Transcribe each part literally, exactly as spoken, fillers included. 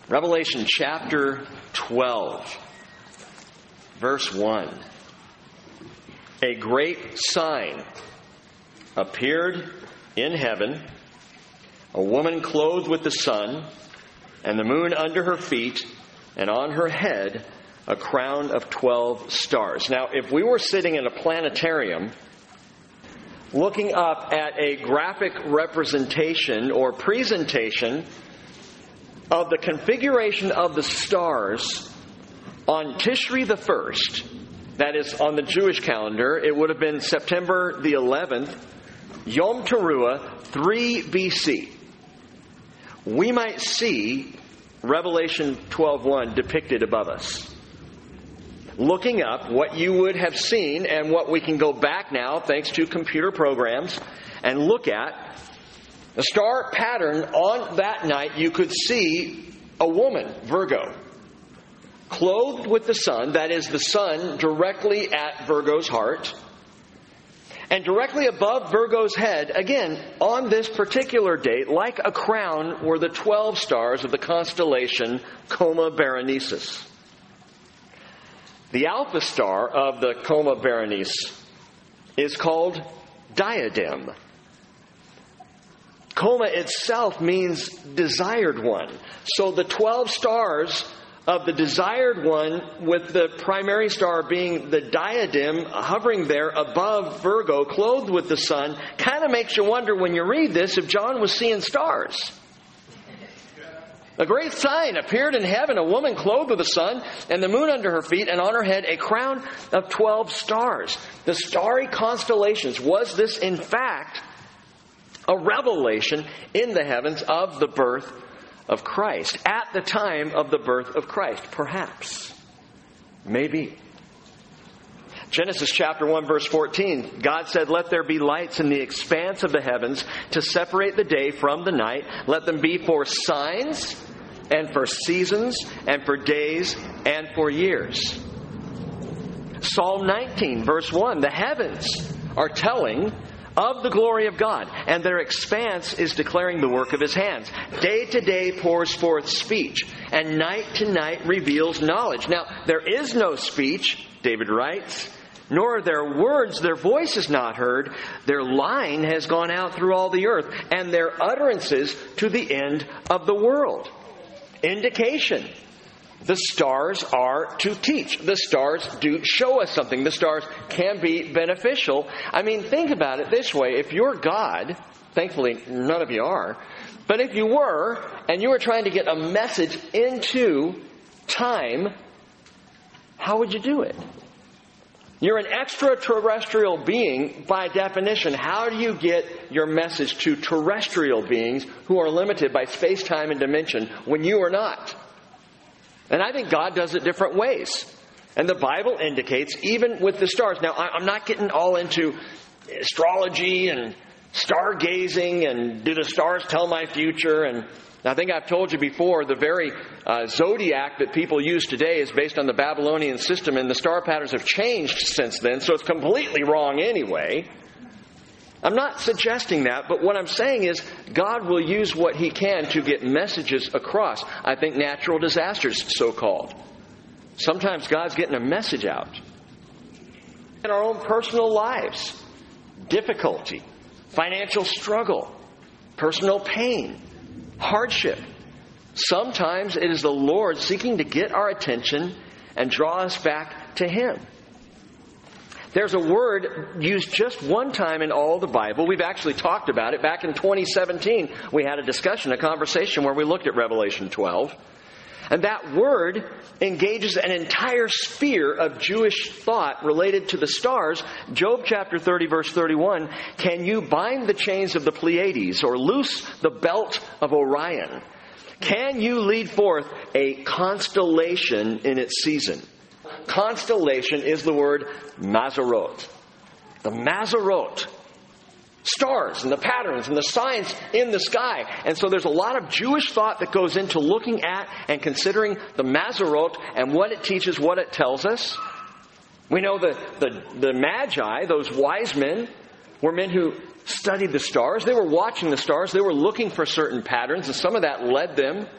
Revelation chapter twelve, verse one. A great sign appeared in heaven, a woman clothed with the sun, and the moon under her feet, and on her head a crown of twelve stars. Now, if we were sitting in a planetarium, looking up at a graphic representation or presentation of the configuration of the stars on Tishri the first, that is on the Jewish calendar, it would have been September the eleventh, Yom Teruah, three B C. We might see Revelation twelve one depicted above us. Looking up what you would have seen and what we can go back now, thanks to computer programs, and look at the star pattern on that night, you could see a woman, Virgo, clothed with the sun, that is the sun directly at Virgo's heart, and directly above Virgo's head, again, on this particular date, like a crown, were the twelve stars of the constellation Coma Berenices. The alpha star of the Coma Berenice is called Diadem. Coma itself means desired one. So the twelve stars of the desired one, with the primary star being the diadem hovering there above Virgo, clothed with the sun, kind of makes you wonder when you read this if John was seeing stars. A great sign appeared in heaven, a woman clothed with the sun, and the moon under her feet, and on her head a crown of twelve stars. The starry constellations. Was this, in fact, a revelation in the heavens of the birth of Christ? At the time of the birth of Christ, perhaps. Maybe. Genesis chapter one, verse fourteen, God said, "Let there be lights in the expanse of the heavens to separate the day from the night. Let them be for signs and for seasons and for days and for years." Psalm nineteen, verse one, the heavens are telling of the glory of God, and their expanse is declaring the work of His hands. Day to day pours forth speech, and night to night reveals knowledge. Now, there is no speech, David writes, nor are there words, their voice is not heard. Their line has gone out through all the earth, and their utterances to the end of the world. Indication. The stars are to teach. The stars do show us something. The stars can be beneficial. I mean, think about it this way. If you're God, thankfully none of you are, but if you were, and you were trying to get a message into time, how would you do it? You're an extraterrestrial being by definition. How do you get your message to terrestrial beings who are limited by space, time, and dimension when you are not? And I think God does it different ways. And the Bible indicates, even with the stars. Now, I'm not getting all into astrology and stargazing and do the stars tell my future. And I think I've told you before, the very uh, zodiac that people use today is based on the Babylonian system, and the star patterns have changed since then, so it's completely wrong anyway. I'm not suggesting that, but what I'm saying is God will use what He can to get messages across. I think natural disasters, so-called. Sometimes God's getting a message out. In our own personal lives, difficulty, financial struggle, personal pain, hardship. Sometimes it is the Lord seeking to get our attention and draw us back to Him. There's a word used just one time in all the Bible. We've actually talked about it. Back in twenty seventeen, we had a discussion, a conversation where we looked at Revelation twelve. And that word engages an entire sphere of Jewish thought related to the stars. Job chapter thirty, verse thirty-one, "Can you bind the chains of the Pleiades or loose the belt of Orion? Can you lead forth a constellation in its season?" Constellation is the word Mazarot. The Mazarot. Stars and the patterns and the signs in the sky. And so there's a lot of Jewish thought that goes into looking at and considering the Mazarot and what it teaches, what it tells us. We know that the, the Magi, those wise men, were men who studied the stars. They were watching the stars. They were looking for certain patterns, and some of that led them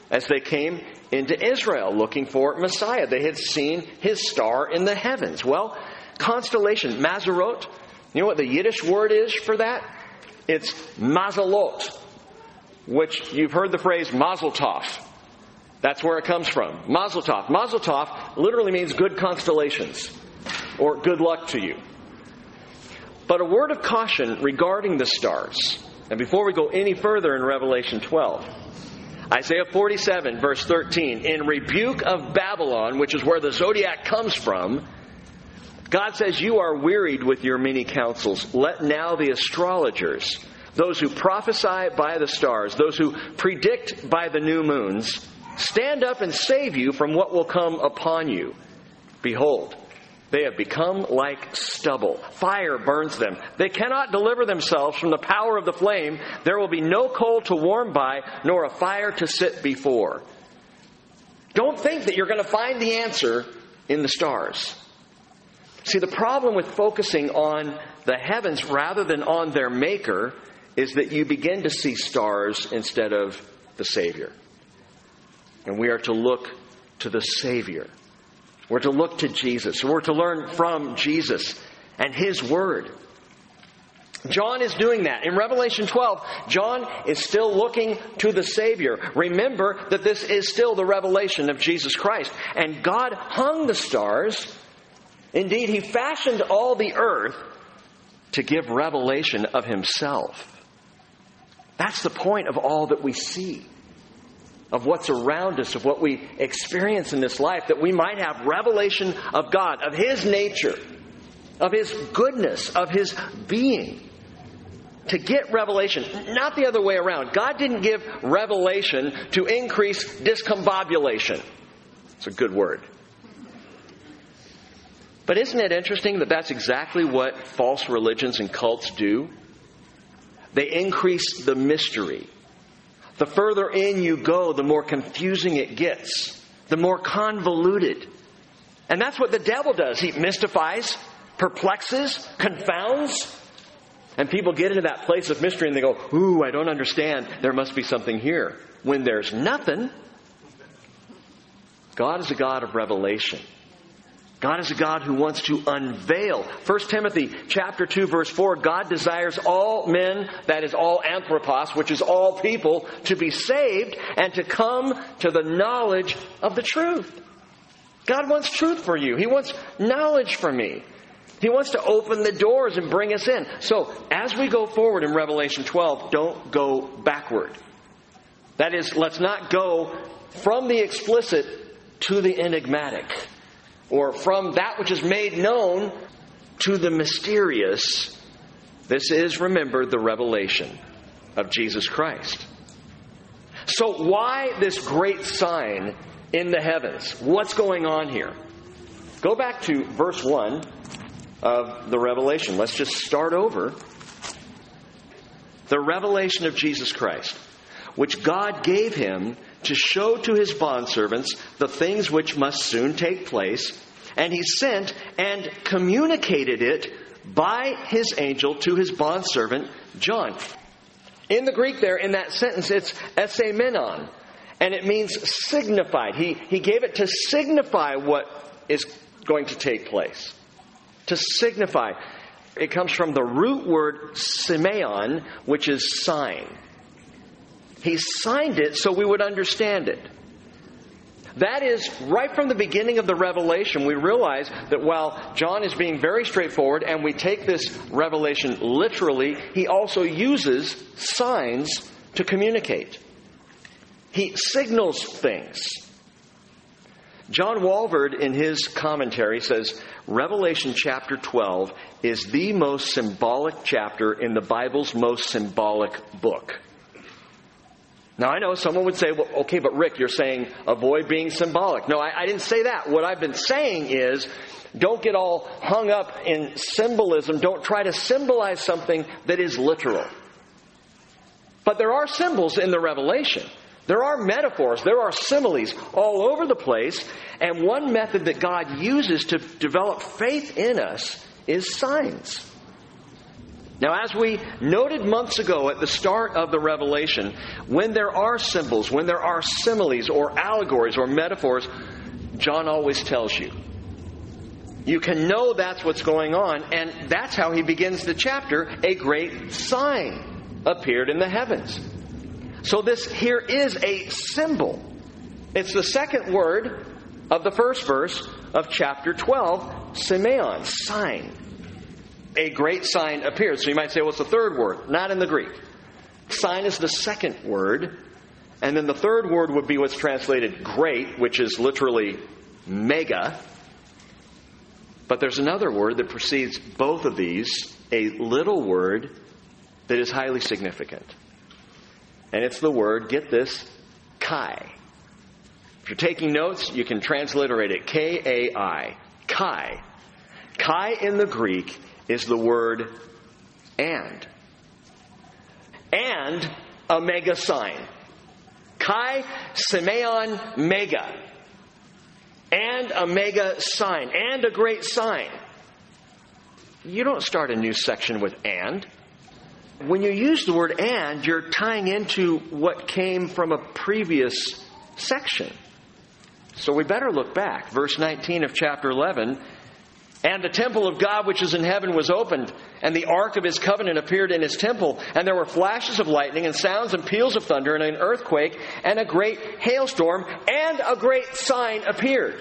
as they came into Israel looking for Messiah. They had seen his star in the heavens. Well, constellation, Mazarot, you know what the Yiddish word is for that? It's mazalot, which you've heard the phrase mazel tov. That's where it comes from. Mazel tov. Mazel tov literally means good constellations, or good luck to you. But a word of caution regarding the stars. And before we go any further in Revelation twelve, Isaiah forty-seven, verse thirteen, in rebuke of Babylon, which is where the zodiac comes from, God says, you are wearied with your many counsels. Let now the astrologers, those who prophesy by the stars, those who predict by the new moons, stand up and save you from what will come upon you. Behold, they have become like stubble. Fire burns them. They cannot deliver themselves from the power of the flame. There will be no coal to warm by, nor a fire to sit before. Don't think that you're going to find the answer in the stars. See, the problem with focusing on the heavens rather than on their maker is that you begin to see stars instead of the Savior. And we are to look to the Savior. We're to look to Jesus. We're to learn from Jesus and His Word. John is doing that. In Revelation twelve, John is still looking to the Savior. Remember that this is still the revelation of Jesus Christ. And God hung the stars. Indeed, He fashioned all the earth to give revelation of Himself. That's the point of all that we see, of what's around us, of what we experience in this life, that we might have revelation of God, of His nature, of His goodness, of His being. To get revelation, not the other way around. God didn't give revelation to increase discombobulation. It's a good word. But isn't it interesting that that's exactly what false religions and cults do? They increase the mystery. The further in you go, the more confusing it gets, the more convoluted. And that's what the devil does. He mystifies, perplexes, confounds. And people get into that place of mystery and they go, ooh, I don't understand. There must be something here. When there's nothing, God is a God of revelation. God is a God who wants to unveil. First Timothy chapter two, verse four, God desires all men, that is all anthropos, which is all people, to be saved and to come to the knowledge of the truth. God wants truth for you. He wants knowledge for me. He wants to open the doors and bring us in. So, as we go forward in Revelation twelve, don't go backward. That is, let's not go from the explicit to the enigmatic, or from that which is made known to the mysterious. This is, remember, the revelation of Jesus Christ. So why this great sign in the heavens? What's going on here? Go back to verse one of the Revelation. Let's just start over. The revelation of Jesus Christ, which God gave Him to show to His bondservants the things which must soon take place. And He sent and communicated it by His angel to His bondservant John. In the Greek there, in that sentence, it's esamenon. And it means signified. He, he gave it to signify what is going to take place. To signify. It comes from the root word semeion, which is sign. He signed it so we would understand it. That is, right from the beginning of the revelation, we realize that while John is being very straightforward and we take this revelation literally, he also uses signs to communicate. He signals things. John Walvoord, in his commentary, says, Revelation chapter twelve is the most symbolic chapter in the Bible's most symbolic book. Now, I know someone would say, well, okay, but Rick, you're saying avoid being symbolic. No, I, I didn't say that. What I've been saying is, don't get all hung up in symbolism. Don't try to symbolize something that is literal. But there are symbols in the Revelation. There are metaphors. There are similes all over the place. And one method that God uses to develop faith in us is signs. Now, as we noted months ago at the start of the Revelation, when there are symbols, when there are similes or allegories or metaphors, John always tells you. You can know that's what's going on, and that's how he begins the chapter. A great sign appeared in the heavens. So this here is a symbol. It's the second word of the first verse of chapter twelve, semeion, sign. A great sign appeared. So you might say, what's the third word? Not in the Greek. Sign is the second word. And then the third word would be what's translated great, which is literally mega. But there's another word that precedes both of these, a little word that is highly significant. And it's the word, get this, kai. If you're taking notes, you can transliterate it, K A I, kai. Kai in the Greek is the word and. And a mega sign. Kai, semeion, mega. And a mega sign. And a great sign. You don't start a new section with and. When you use the word and, you're tying into what came from a previous section. So we better look back. Verse nineteen of chapter eleven. And the temple of God which is in heaven was opened, and the ark of his covenant appeared in his temple. And there were flashes of lightning, and sounds and peals of thunder, and an earthquake, and a great hailstorm, and a great sign appeared.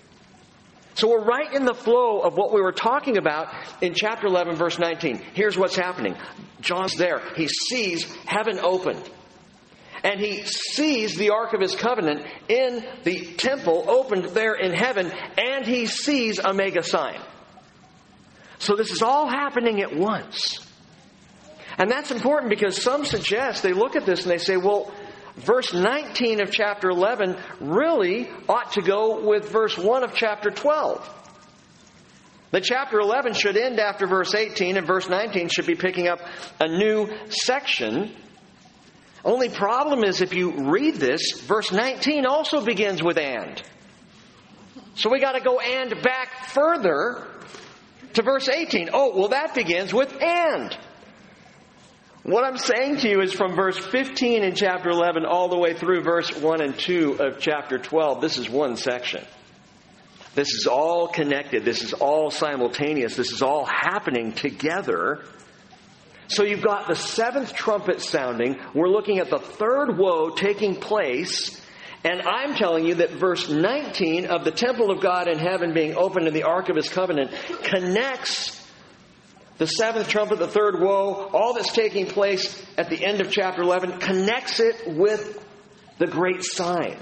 So we're right in the flow of what we were talking about in chapter eleven, verse nineteen. Here's what's happening. John's there. He sees heaven opened. And he sees the Ark of his covenant in the temple opened there in heaven. And he sees a mega sign. So this is all happening at once. And that's important because some suggest, they look at this and they say, well, verse nineteen of chapter eleven really ought to go with verse one of chapter twelve. The chapter eleven should end after verse eighteen, and verse nineteen should be picking up a new section. Only problem is if you read this, verse nineteen also begins with and. So we got to go and back further to verse eighteen. Oh, well, that begins with and. What I'm saying to you is from verse fifteen in chapter eleven all the way through verse one and two of chapter twelve, this is one section. This is all connected. This is all simultaneous. This is all happening together. So you've got the seventh trumpet sounding. We're looking at the third woe taking place. And I'm telling you that verse nineteen of the temple of God in heaven being opened in the ark of his covenant connects the seventh trumpet, the third woe, all that's taking place at the end of chapter eleven, connects it with the great sign.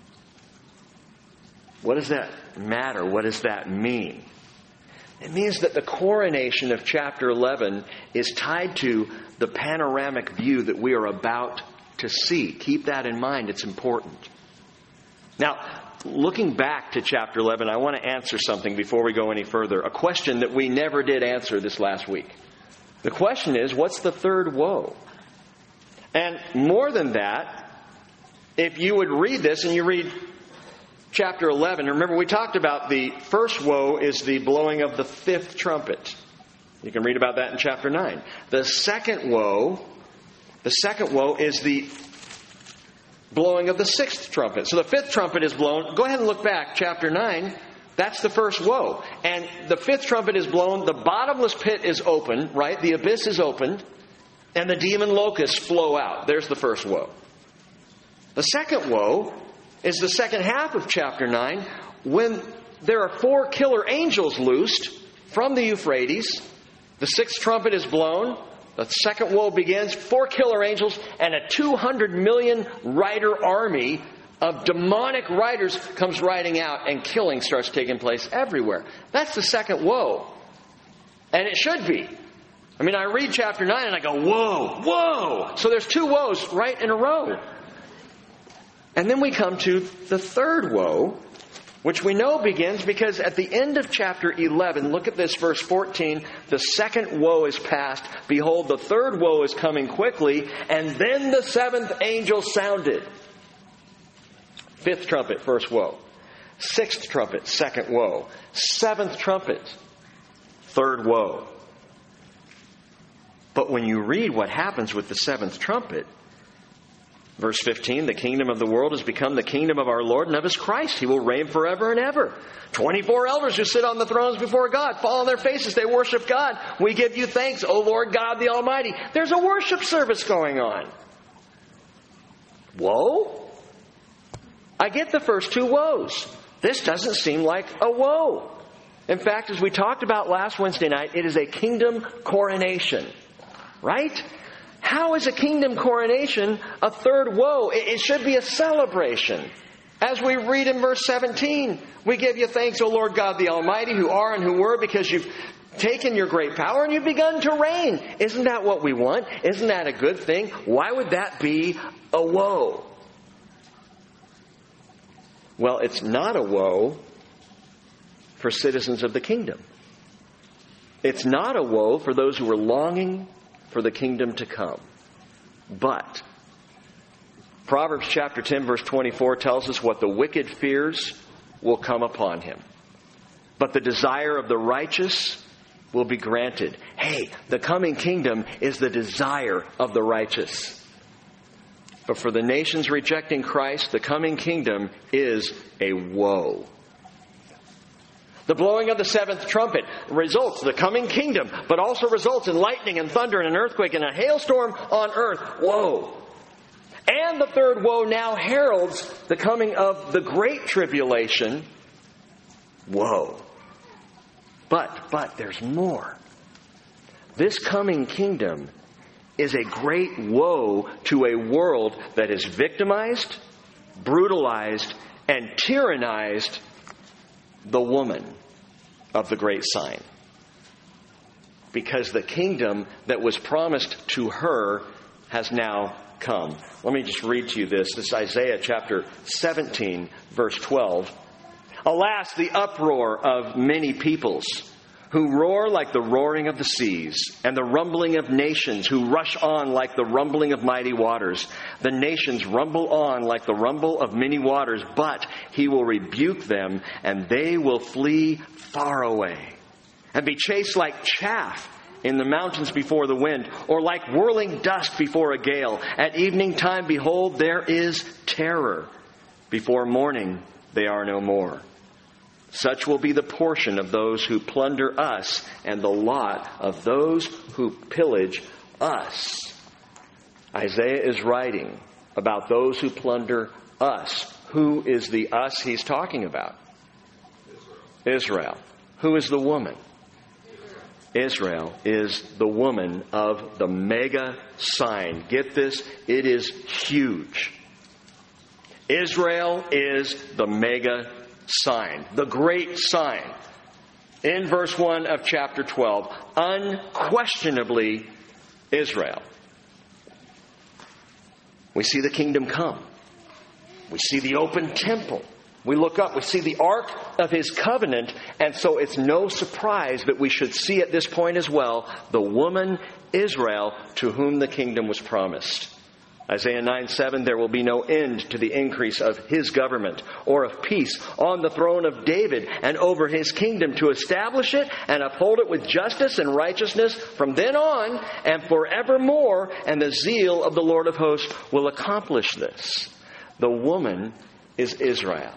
What does that matter? What does that mean? It means that the coronation of chapter eleven is tied to the panoramic view that we are about to see. Keep that in mind. It's important. Now, looking back to chapter eleven, I want to answer something before we go any further. A question that we never did answer this last week. The question is, what's the third woe? And more than that, if you would read this and you read chapter eleven, remember we talked about the first woe is the blowing of the fifth trumpet. You can read about that in chapter nine. The second woe, the second woe is the blowing of the sixth trumpet. So the fifth trumpet is blown. Go ahead and look back, chapter nine. That's the first woe. And the fifth trumpet is blown. The bottomless pit is open, right? The abyss is opened. And the demon locusts flow out. There's the first woe. The second woe is the second half of chapter nine, when there are four killer angels loosed from the Euphrates. The sixth trumpet is blown. The second woe begins. Four killer angels and a two hundred million rider army of demonic riders comes riding out, and killing starts taking place everywhere. That's the second woe. And it should be. I mean, I read chapter nine and I go, whoa, whoa. So there's two woes right in a row. And then we come to the third woe, which we know begins because at the end of chapter eleven, look at this, verse fourteen, the second woe is past. Behold, the third woe is coming quickly. And then the seventh angel sounded. Fifth trumpet, first woe. Sixth trumpet, second woe. Seventh trumpet, third woe. But when you read what happens with the seventh trumpet, verse fifteen, the kingdom of the world has become the kingdom of our Lord and of His Christ. He will reign forever and ever. twenty-four elders who sit on the thrones before God fall on their faces. They worship God. We give you thanks, O Lord God the Almighty. There's a worship service going on. Woe? I get the first two woes. This doesn't seem like a woe. In fact, as we talked about last Wednesday night, it is a kingdom coronation. Right? How is a kingdom coronation a third woe? It should be a celebration. As we read in verse seventeen, we give you thanks, O Lord God the Almighty, who are and who were, because you've taken your great power and you've begun to reign. Isn't that what we want? Isn't that a good thing? Why would that be a woe? Well, it's not a woe for citizens of the kingdom. It's not a woe for those who are longing for the kingdom to come. But Proverbs chapter ten verse twenty-four tells us what the wicked fears will come upon him. But the desire of the righteous will be granted. Hey, the coming kingdom is the desire of the righteous. But for the nations rejecting Christ, the coming kingdom is a woe. The blowing of the seventh trumpet results in the coming kingdom, but also results in lightning and thunder and an earthquake and a hailstorm on earth. Woe! And the third woe now heralds the coming of the great tribulation. Woe! But, but there's more. This coming kingdom is a great woe to a world that is victimized, brutalized, and tyrannized the woman of the great sign. Because the kingdom that was promised to her has now come. Let me just read to you this. This is Isaiah chapter seventeen, verse twelve. Alas, the uproar of many peoples, who roar like the roaring of the seas, and the rumbling of nations, who rush on like the rumbling of mighty waters. The nations rumble on like the rumble of many waters, but He will rebuke them, and they will flee far away, and be chased like chaff in the mountains before the wind, or like whirling dust before a gale. At evening time, behold, there is terror. Before morning, they are no more. Such will be the portion of those who plunder us, and the lot of those who pillage us. Isaiah is writing about those who plunder us. Who is the us he's talking about? Israel. Israel. Who is the woman? Israel is the woman of the mega sign. Get this, it is huge. Israel is the mega sign, the great sign. In verse one of chapter twelve, unquestionably Israel. We see the kingdom come. We see the open temple. We look up, we see the ark of His covenant, and so it's no surprise that we should see at this point as well the woman Israel to whom the kingdom was promised. Isaiah nine seven, there will be no end to the increase of His government or of peace on the throne of David and over His kingdom, to establish it and uphold it with justice and righteousness from then on and forevermore. And the zeal of the Lord of hosts will accomplish this. The woman is Israel.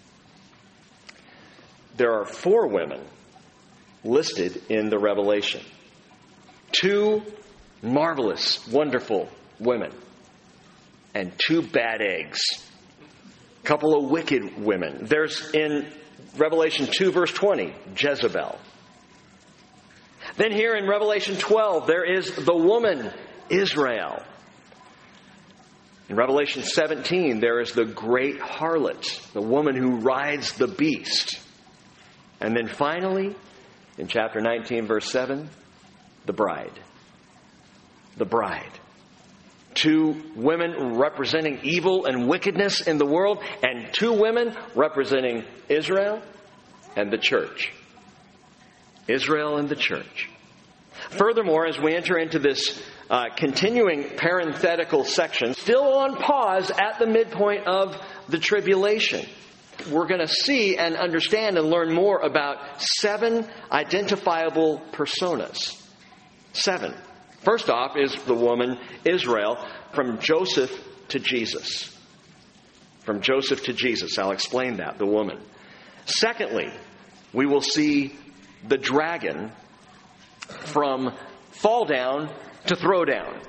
There are four women listed in the Revelation. Two marvelous, wonderful women. And two bad eggs. A couple of wicked women. There's in Revelation two verse twenty, Jezebel. Then here in Revelation twelve, there is the woman, Israel. In Revelation seventeen, there is the great harlot, the woman who rides the beast. And then finally, in chapter nineteen, verse seven, the bride. The bride. Two women representing evil and wickedness in the world, and two women representing Israel and the church. Israel and the church. Furthermore, as we enter into this uh, continuing parenthetical section, still on pause at the midpoint of the tribulation, we're going to see and understand and learn more about seven identifiable personas. Seven. First off is the woman Israel, from Joseph to Jesus. From Joseph to Jesus. I'll explain that, the woman. Secondly, we will see the dragon from fall down to throw down.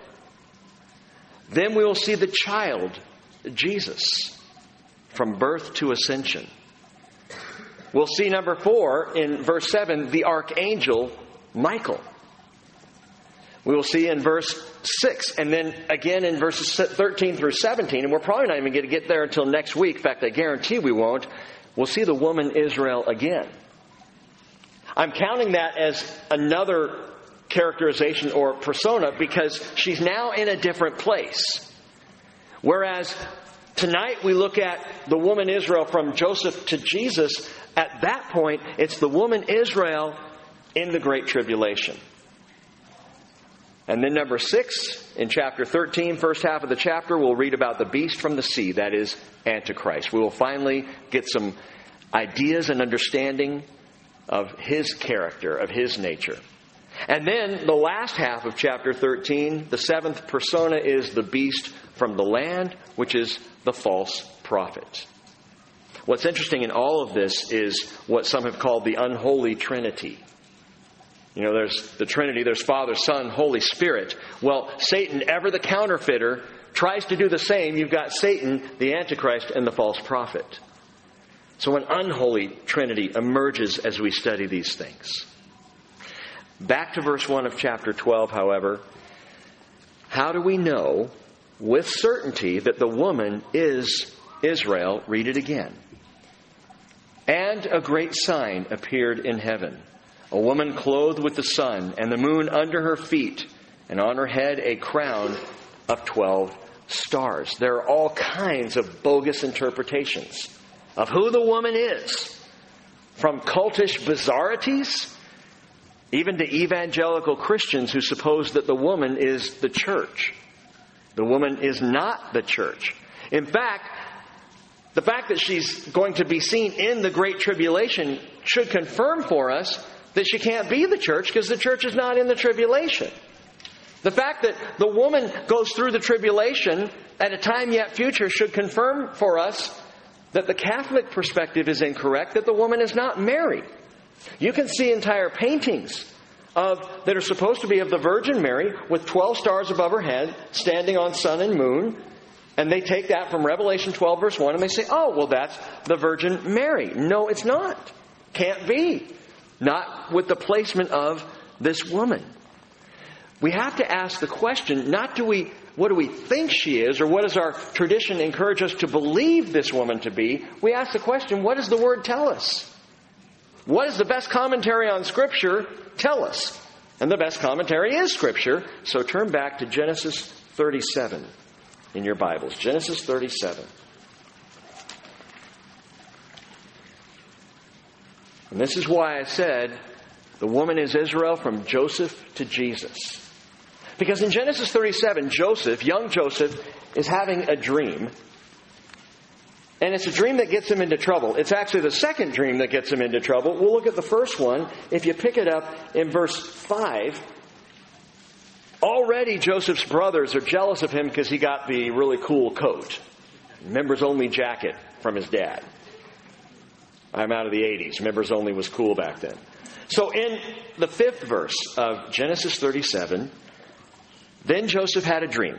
Then we will see the child, Jesus, from birth to ascension. We'll see, number four, in verse seven, the archangel Michael. We will see in verse six, and then again in verses thirteen through seventeen, and we're probably not even going to get there until next week. In fact, I guarantee we won't. We'll see the woman Israel again. I'm counting that as another characterization or persona because she's now in a different place. Whereas tonight we look at the woman Israel from Joseph to Jesus. At that point, it's the woman Israel in the Great Tribulation. And then number six, in chapter thirteen, first half of the chapter, we'll read about the beast from the sea, that is Antichrist. We will finally get some ideas and understanding of his character, of his nature. And then the last half of chapter thirteen, the seventh persona is the beast from the land, which is the false prophet. What's interesting in all of this is what some have called the unholy trinity. You know, there's the Trinity, there's Father, Son, Holy Spirit. Well, Satan, ever the counterfeiter, tries to do the same. You've got Satan, the Antichrist, and the false prophet. So an unholy trinity emerges as we study these things. Back to verse one of chapter twelve, however. How do we know with certainty that the woman is Israel? Read it again. And a great sign appeared in heaven. A woman clothed with the sun, and the moon under her feet, and on her head a crown of twelve stars. There are all kinds of bogus interpretations of who the woman is. From cultish bizarrities, even to evangelical Christians who suppose that the woman is the church. The woman is not the church. In fact, the fact that she's going to be seen in the Great Tribulation should confirm for us that she can't be the church because the church is not in the tribulation. The fact that the woman goes through the tribulation at a time yet future should confirm for us that the Catholic perspective is incorrect, that the woman is not Mary. You can see entire paintings of that are supposed to be of the Virgin Mary with twelve stars above her head, standing on sun and moon. And they take that from Revelation twelve verse one and they say, oh, well, that's the Virgin Mary. No, it's not. Can't be. Not with the placement of this woman. We have to ask the question, not do we, what do we think she is, or what does our tradition encourage us to believe this woman to be? We ask the question, what does the Word tell us? What does the best commentary on Scripture tell us? And the best commentary is Scripture. So turn back to Genesis thirty-seven in your Bibles. Genesis thirty-seven. And this is why I said the woman is Israel from Joseph to Jesus. Because in Genesis thirty-seven, Joseph, young Joseph, is having a dream. And it's a dream that gets him into trouble. It's actually the second dream that gets him into trouble. We'll look at the first one. If you pick it up in verse five, already Joseph's brothers are jealous of him because he got the really cool coat. Members only jacket from his dad. I'm out of the eighties. Members only was cool back then. So in the fifth verse of Genesis thirty-seven, then Joseph had a dream.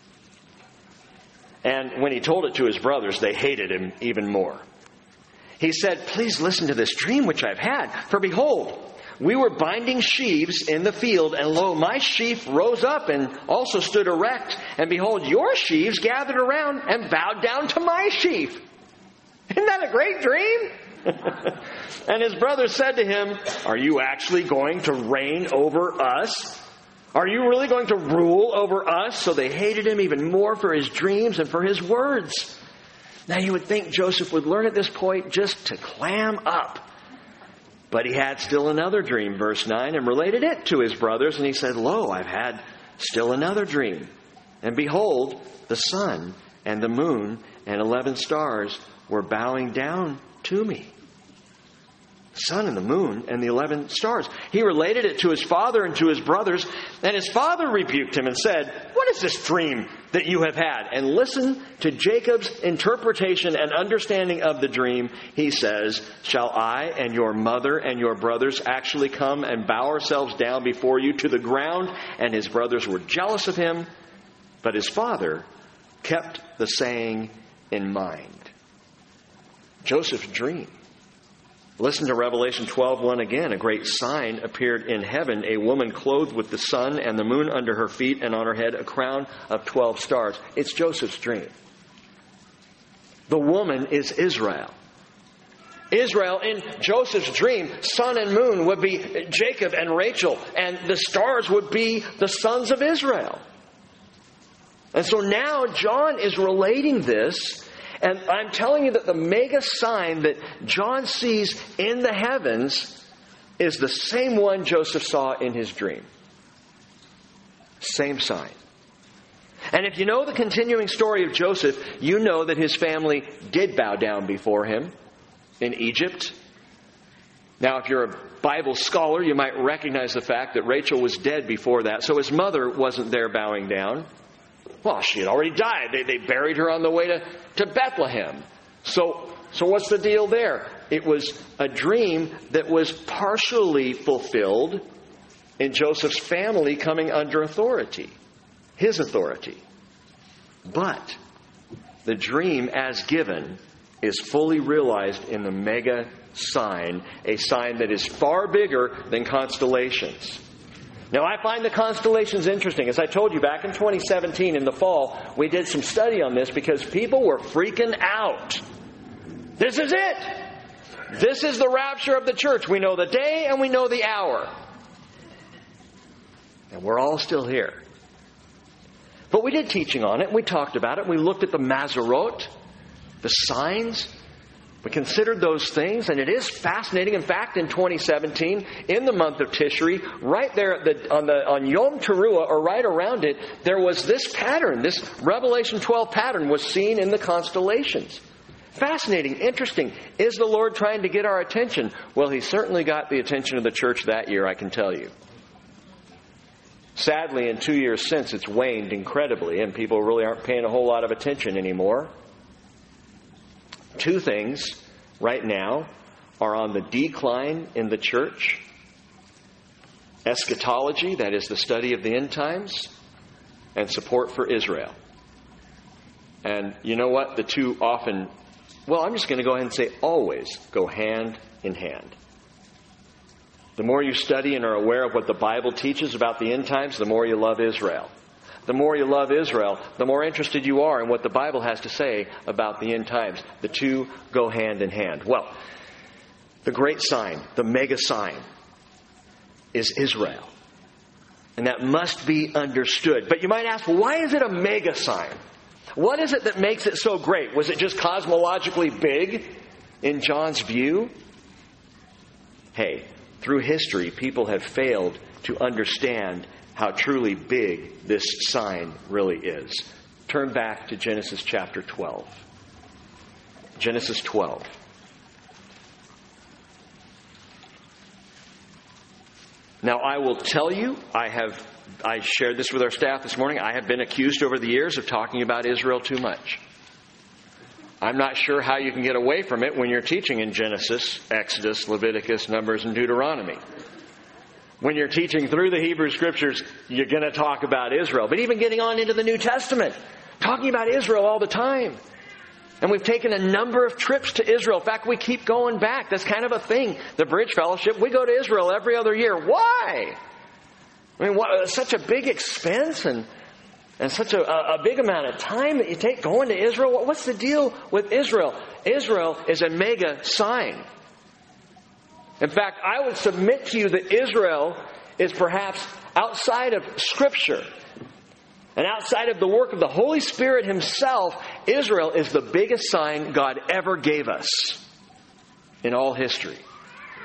And when he told it to his brothers, they hated him even more. He said, please listen to this dream which I've had. For behold, we were binding sheaves in the field, and lo, my sheaf rose up and also stood erect. And behold, your sheaves gathered around and bowed down to my sheaf. Isn't that a great dream? And his brothers said to him, are you actually going to reign over us? Are you really going to rule over us? So they hated him even more for his dreams and for his words. Now you would think Joseph would learn at this point just to clam up. But he had still another dream, verse nine, and related it to his brothers. And he said, lo, I've had still another dream. And behold, the sun and the moon and eleven stars were bowing down to me. sun and the moon and the eleven stars. He related it to his father and to his brothers, and his father rebuked him and said, "What is this dream that you have had?" And listen to Jacob's interpretation and understanding of the dream. He says, "Shall I and your mother and your brothers actually come and bow ourselves down before you to the ground?" And his brothers were jealous of him, but his father kept the saying in mind. Joseph's dream. Listen to Revelation twelve one again. A great sign appeared in heaven, a woman clothed with the sun and the moon under her feet, and on her head a crown of twelve stars. It's Joseph's dream. The woman is Israel. Israel, in Joseph's dream, sun and moon would be Jacob and Rachel, and the stars would be the sons of Israel. And so now John is relating this. And I'm telling you that the mega sign that John sees in the heavens is the same one Joseph saw in his dream. Same sign. And if you know the continuing story of Joseph, you know that his family did bow down before him in Egypt. Now, if you're a Bible scholar, you might recognize the fact that Rachel was dead before that. So his mother wasn't there bowing down. Well, she had already died. They, they buried her on the way to, to Bethlehem. So, so what's the deal there? It was a dream that was partially fulfilled in Joseph's family coming under authority. His authority. But the dream as given is fully realized in the mega sign, a sign that is far bigger than constellations. Now, I find the constellations interesting. As I told you, back in twenty seventeen, in the fall, we did some study on this because people were freaking out. This is it! This is the rapture of the church. We know the day and we know the hour. And we're all still here. But we did teaching on it. We talked about it. We looked at the Mazarot, the signs. We considered those things, and it is fascinating. In fact, in twenty seventeen, in the month of Tishri, right there at the, on the on Yom Teruah, or right around it, there was this pattern. This Revelation twelve pattern was seen in the constellations. Fascinating, interesting. Is the Lord trying to get our attention? Well, He certainly got the attention of the church that year, I can tell you. Sadly, in two years since, it's waned incredibly, and people really aren't paying a whole lot of attention anymore. Two things right now are on the decline in the church. Eschatology, that is the study of the end times, and support for Israel. And you know what? The two often, well, I'm just going to go ahead and say always go hand in hand. The more you study and are aware of what the Bible teaches about the end times, the more you love Israel. The more you love Israel, the more interested you are in what the Bible has to say about the end times. The two go hand in hand. Well, the great sign, the mega sign, is Israel. And that must be understood. But you might ask, well, why is it a mega sign? What is it that makes it so great? Was it just cosmologically big in John's view? Hey, through history, people have failed to understand how truly big this sign really is. Turn back to Genesis chapter twelve. Genesis twelve. Now, I will tell you, I have I shared this with our staff this morning. I have been accused over the years of talking about Israel too much. I'm not sure how you can get away from it when you're teaching in Genesis, Exodus, Leviticus, Numbers, and Deuteronomy. When you're teaching through the Hebrew Scriptures, you're going to talk about Israel. But even getting on into the New Testament, talking about Israel all the time. And we've taken a number of trips to Israel. In fact, we keep going back. That's kind of a thing. The Bridge Fellowship, we go to Israel every other year. Why? I mean, what, such a big expense and, and such a, a big amount of time that you take going to Israel. What's the deal with Israel? Israel is a mega sign. In fact, I would submit to you that Israel is perhaps outside of Scripture and outside of the work of the Holy Spirit Himself, Israel is the biggest sign God ever gave us in all history.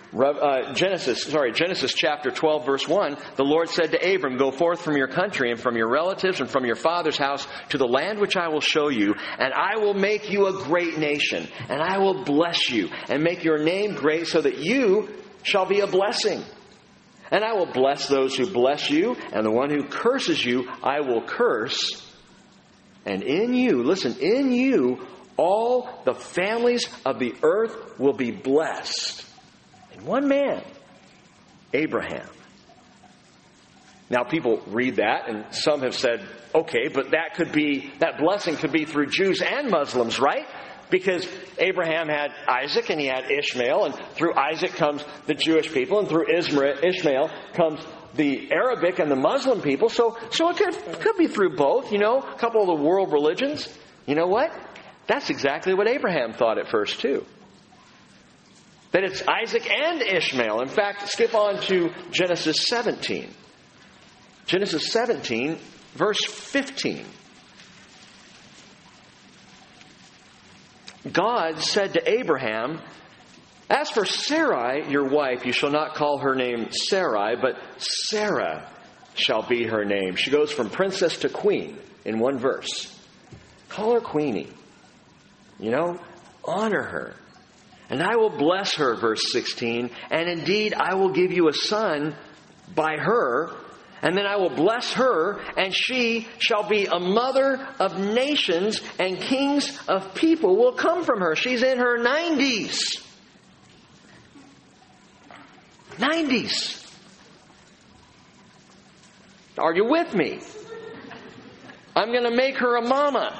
Uh, Genesis, sorry, Genesis chapter twelve, verse one, the Lord said to Abram, go forth from your country and from your relatives and from your father's house to the land which I will show you, and I will make you a great nation, and I will bless you and make your name great so that you shall be a blessing. And I will bless those who bless you, and the one who curses you I will curse. And in you, listen, in you, all the families of the earth will be blessed. One man, Abraham. Now people read that and some have said, okay, but that could be, that blessing could be through Jews and Muslims, right? Because Abraham had Isaac and he had Ishmael, and through Isaac comes the Jewish people, and through Ishmael comes the Arabic and the Muslim people. So, so it could, could be through both, you know, a couple of the world religions. You know what? That's exactly what Abraham thought at first too. That it's Isaac and Ishmael. In fact, skip on to Genesis seventeen. Genesis seventeen, verse fifteen. God said to Abraham, as for Sarai, your wife, you shall not call her name Sarai, but Sarah shall be her name. She goes from princess to queen in one verse. Call her Queenie. You know, honor her. And I will bless her, verse sixteen, and indeed I will give you a son by her, and then I will bless her, and she shall be a mother of nations, and kings of people will come from her. She's in her nineties. Nineties. Are you with me? I'm going to make her a mama.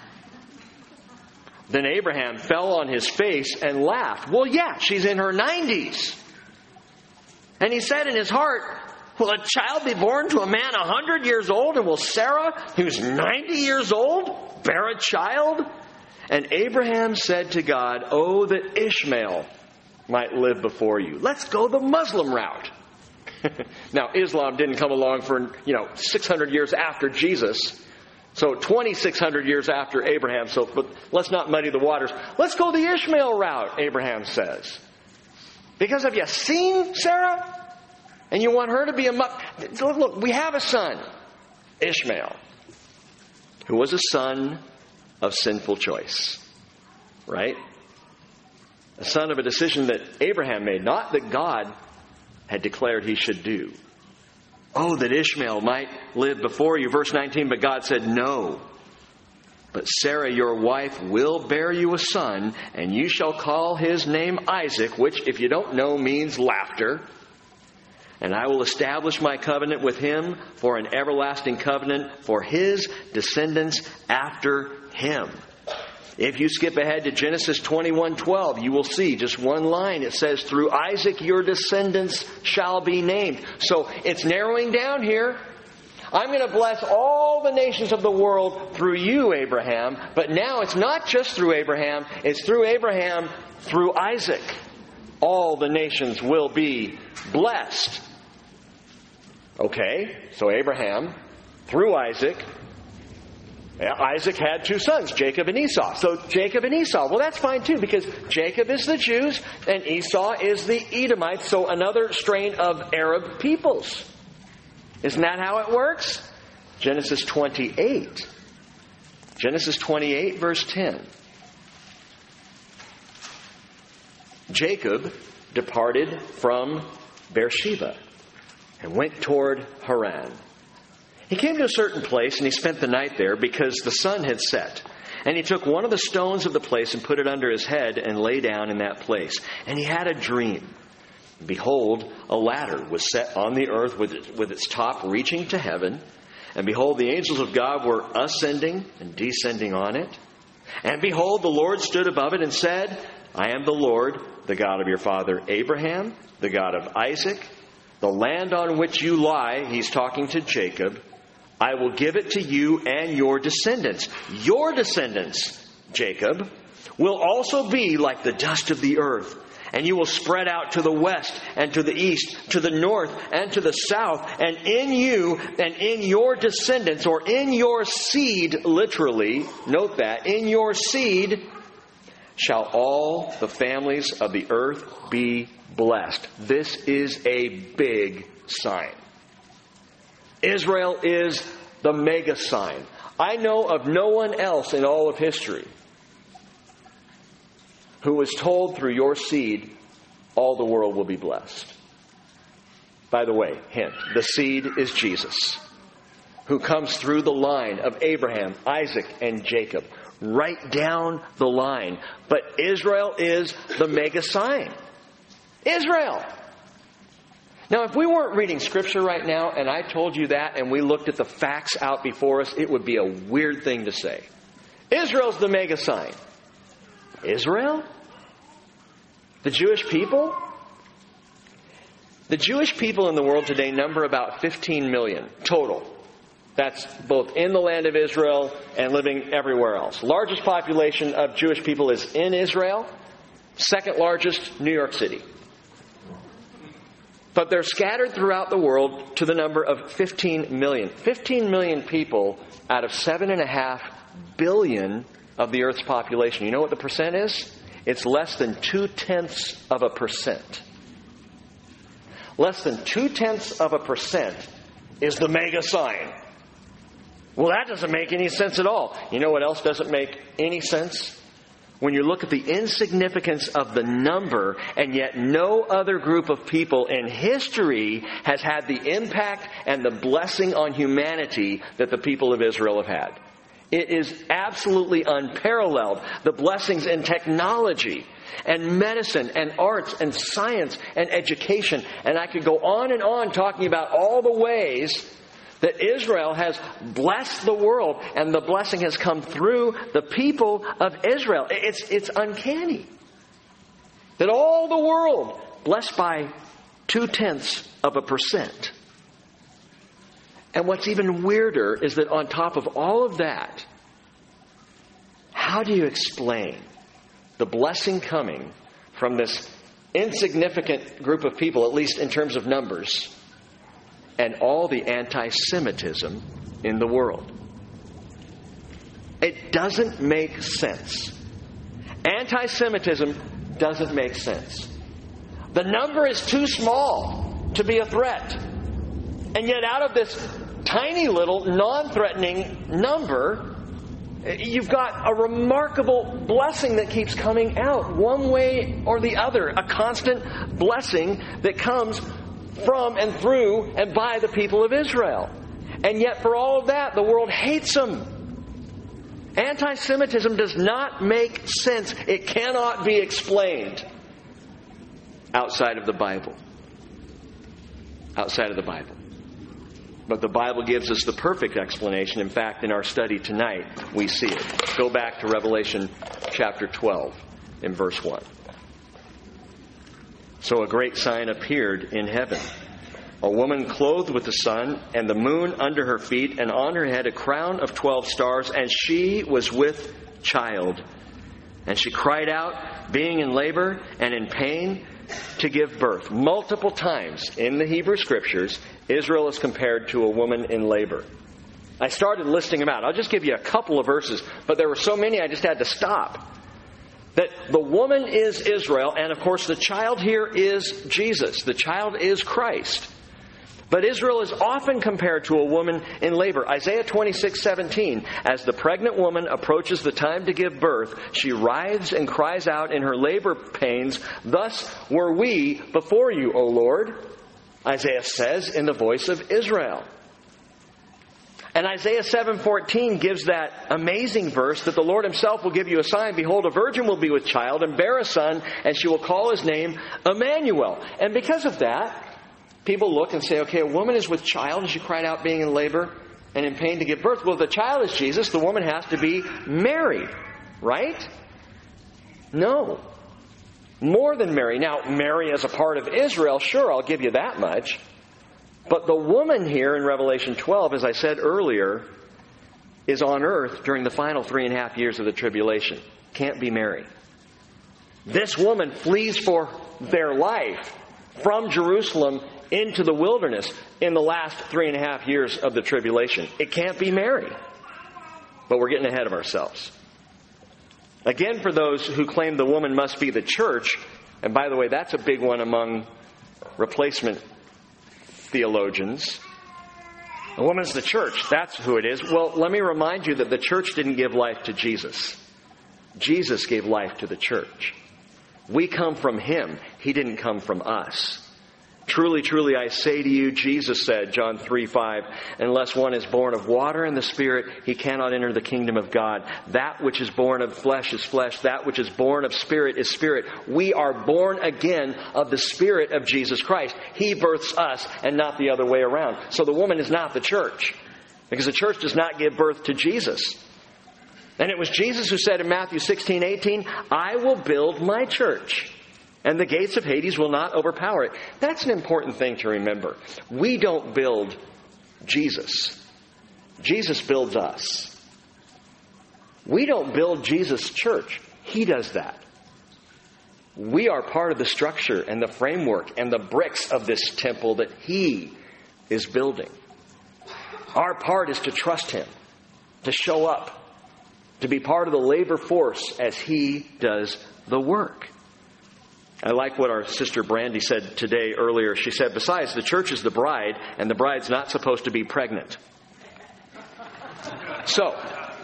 Then Abraham fell on his face and laughed. Well, yeah, she's in her nineties. And he said in his heart, will a child be born to a man a hundred years old? And will Sarah, who's ninety years old, bear a child? And Abraham said to God, oh, that Ishmael might live before you. Let's go the Muslim route. Now, Islam didn't come along for, you know, six hundred years after Jesus. So twenty-six hundred years after Abraham. So, but let's not muddy the waters. Let's go the Ishmael route, Abraham says. Because have you seen Sarah? And you want her to be a mother? Look, we have a son, Ishmael, who was a son of sinful choice. Right? A son of a decision that Abraham made, not that God had declared he should do. Oh, that Ishmael might live before you. Verse nineteen, but God said, no. But Sarah, your wife, will bear you a son, and you shall call his name Isaac, which, if you don't know, means laughter. And I will establish my covenant with him for an everlasting covenant for his descendants after him. If you skip ahead to Genesis twenty-one twelve, you will see just one line. It says, through Isaac your descendants shall be named. So it's narrowing down here. I'm going to bless all the nations of the world through you, Abraham. But now it's not just through Abraham. It's through Abraham, through Isaac. All the nations will be blessed. Okay, so Abraham, through Isaac. Isaac had two sons, Jacob and Esau. So Jacob and Esau, well, that's fine too, because Jacob is the Jews and Esau is the Edomites, so another strain of Arab peoples. Isn't that how it works? Genesis twenty-eight. Genesis twenty-eight, verse ten. Jacob departed from Beersheba and went toward Haran. He came to a certain place and he spent the night there because the sun had set. And he took one of the stones of the place and put it under his head and lay down in that place. And he had a dream. Behold, a ladder was set on the earth with, it, with its top reaching to heaven. And behold, the angels of God were ascending and descending on it. And behold, the Lord stood above it and said, I am the Lord, the God of your father Abraham, the God of Isaac. The land on which you lie, he's talking to Jacob, I will give it to you and your descendants. Your descendants, Jacob, will also be like the dust of the earth. And you will spread out to the west and to the east, to the north and to the south. And in you and in your descendants, or in your seed, literally, note that, in your seed shall all the families of the earth be blessed. This is a big sign. Israel is the mega sign. I know of no one else in all of history who was told through your seed, all the world will be blessed. By the way, hint, the seed is Jesus, who comes through the line of Abraham, Isaac, and Jacob, right down the line. But Israel is the mega sign. Israel! Now, if we weren't reading Scripture right now, and I told you that, and we looked at the facts out before us, it would be a weird thing to say. Israel's the mega sign. Israel? The Jewish people? The Jewish people in the world today number about fifteen million total. That's both in the land of Israel and living everywhere else. Largest population of Jewish people is in Israel. Second largest, New York City. But they're scattered throughout the world to the number of fifteen million. fifteen million people out of seven point five billion of the Earth's population. You know what the percent is? It's less than two-tenths of a percent. Less than two-tenths of a percent is the mega sign. Well, that doesn't make any sense at all. You know what else doesn't make any sense? When you look at the insignificance of the number, and yet no other group of people in history has had the impact and the blessing on humanity that the people of Israel have had. It is absolutely unparalleled. The blessings in technology and medicine and arts and science and education. And I could go on and on talking about all the ways that Israel has blessed the world, and the blessing has come through the people of Israel. It's, it's uncanny that all the world blessed by two-tenths of a percent. And what's even weirder is that on top of all of that, how do you explain the blessing coming from this insignificant group of people, at least in terms of numbers, and all the anti-Semitism in the world? It doesn't make sense. Anti-Semitism doesn't make sense. The number is too small to be a threat. And yet out of this tiny little non-threatening number, you've got a remarkable blessing that keeps coming out one way or the other. A constant blessing that comes from and through and by the people of Israel. And yet for all of that, the world hates them. Anti-Semitism does not make sense. It cannot be explained outside of the Bible. Outside of the Bible. But the Bible gives us the perfect explanation. In fact, in our study tonight, we see it. Go back to Revelation chapter twelve in verse one. So a great sign appeared in heaven. A woman clothed with the sun and the moon under her feet, and on her head a crown of twelve stars, and she was with child. And she cried out, being in labor and in pain, to give birth. Multiple times in the Hebrew Scriptures, Israel is compared to a woman in labor. I started listing them out. I'll just give you a couple of verses, but there were so many I just had to stop. That the woman is Israel, and of course the child here is Jesus. The child is Christ. But Israel is often compared to a woman in labor. Isaiah twenty-six seventeen, as the pregnant woman approaches the time to give birth, she writhes and cries out in her labor pains, "Thus were we before you, O Lord," Isaiah says in the voice of Israel. And Isaiah seven fourteen gives that amazing verse that the Lord himself will give you a sign. Behold, a virgin will be with child and bear a son, and she will call his name Emmanuel. And because of that, people look and say, okay, a woman is with child, and she cried out being in labor and in pain to give birth. Well, if the child is Jesus, the woman has to be Mary, right? No. More than Mary. Now, Mary as a part of Israel, sure, I'll give you that much. But the woman here in Revelation twelve, as I said earlier, is on earth during the final three and a half years of the tribulation. Can't be Mary. This woman flees for their life from Jerusalem into the wilderness in the last three and a half years of the tribulation. It can't be Mary. But we're getting ahead of ourselves. Again, for those who claim the woman must be the church, And by the way, that's a big one among replacement theologians. The woman's the church. That's who it is. Well, let me remind you that the church didn't give life to Jesus. Jesus gave life to the church. We come from Him. He didn't come from us. Truly, truly, I say to you, Jesus said, John three five, unless one is born of water and the Spirit, he cannot enter the kingdom of God. That which is born of flesh is flesh. That which is born of Spirit is spirit. We are born again of the Spirit of Jesus Christ. He births us and not the other way around. So the woman is not the church, because the church does not give birth to Jesus. And it was Jesus who said in Matthew sixteen eighteen, I will build my church, and the gates of Hades will not overpower it. That's an important thing to remember. We don't build Jesus. Jesus builds us. We don't build Jesus' church. He does that. We are part of the structure and the framework and the bricks of this temple that He is building. Our part is to trust Him, to show up, to be part of the labor force as He does the work. I like what our sister Brandy said today earlier. She said, besides, the church is the bride, and the bride's not supposed to be pregnant. So,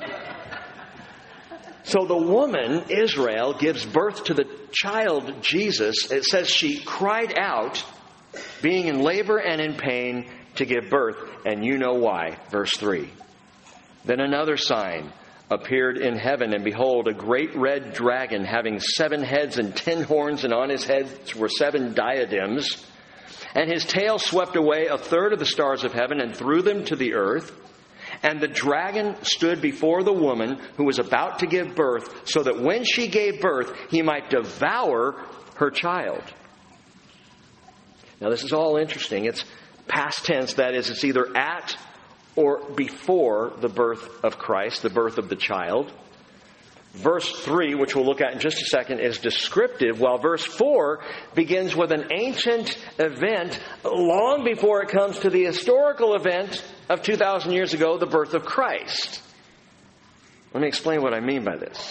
so the woman, Israel, gives birth to the child, Jesus. It says she cried out, being in labor and in pain, to give birth. And you know why. Verse three. Then another sign appeared in heaven, and behold, a great red dragon having seven heads and ten horns, and on his heads were seven diadems. And his tail swept away a third of the stars of heaven and threw them to the earth. And the dragon stood before the woman who was about to give birth, so that when she gave birth, he might devour her child. Now this is all interesting. It's past tense. That is, it's either at or before the birth of Christ, the birth of the child. Verse three, which we'll look at in just a second, is descriptive, while verse four begins with an ancient event long before it comes to the historical event of two thousand years ago, the birth of Christ. Let me explain what I mean by this.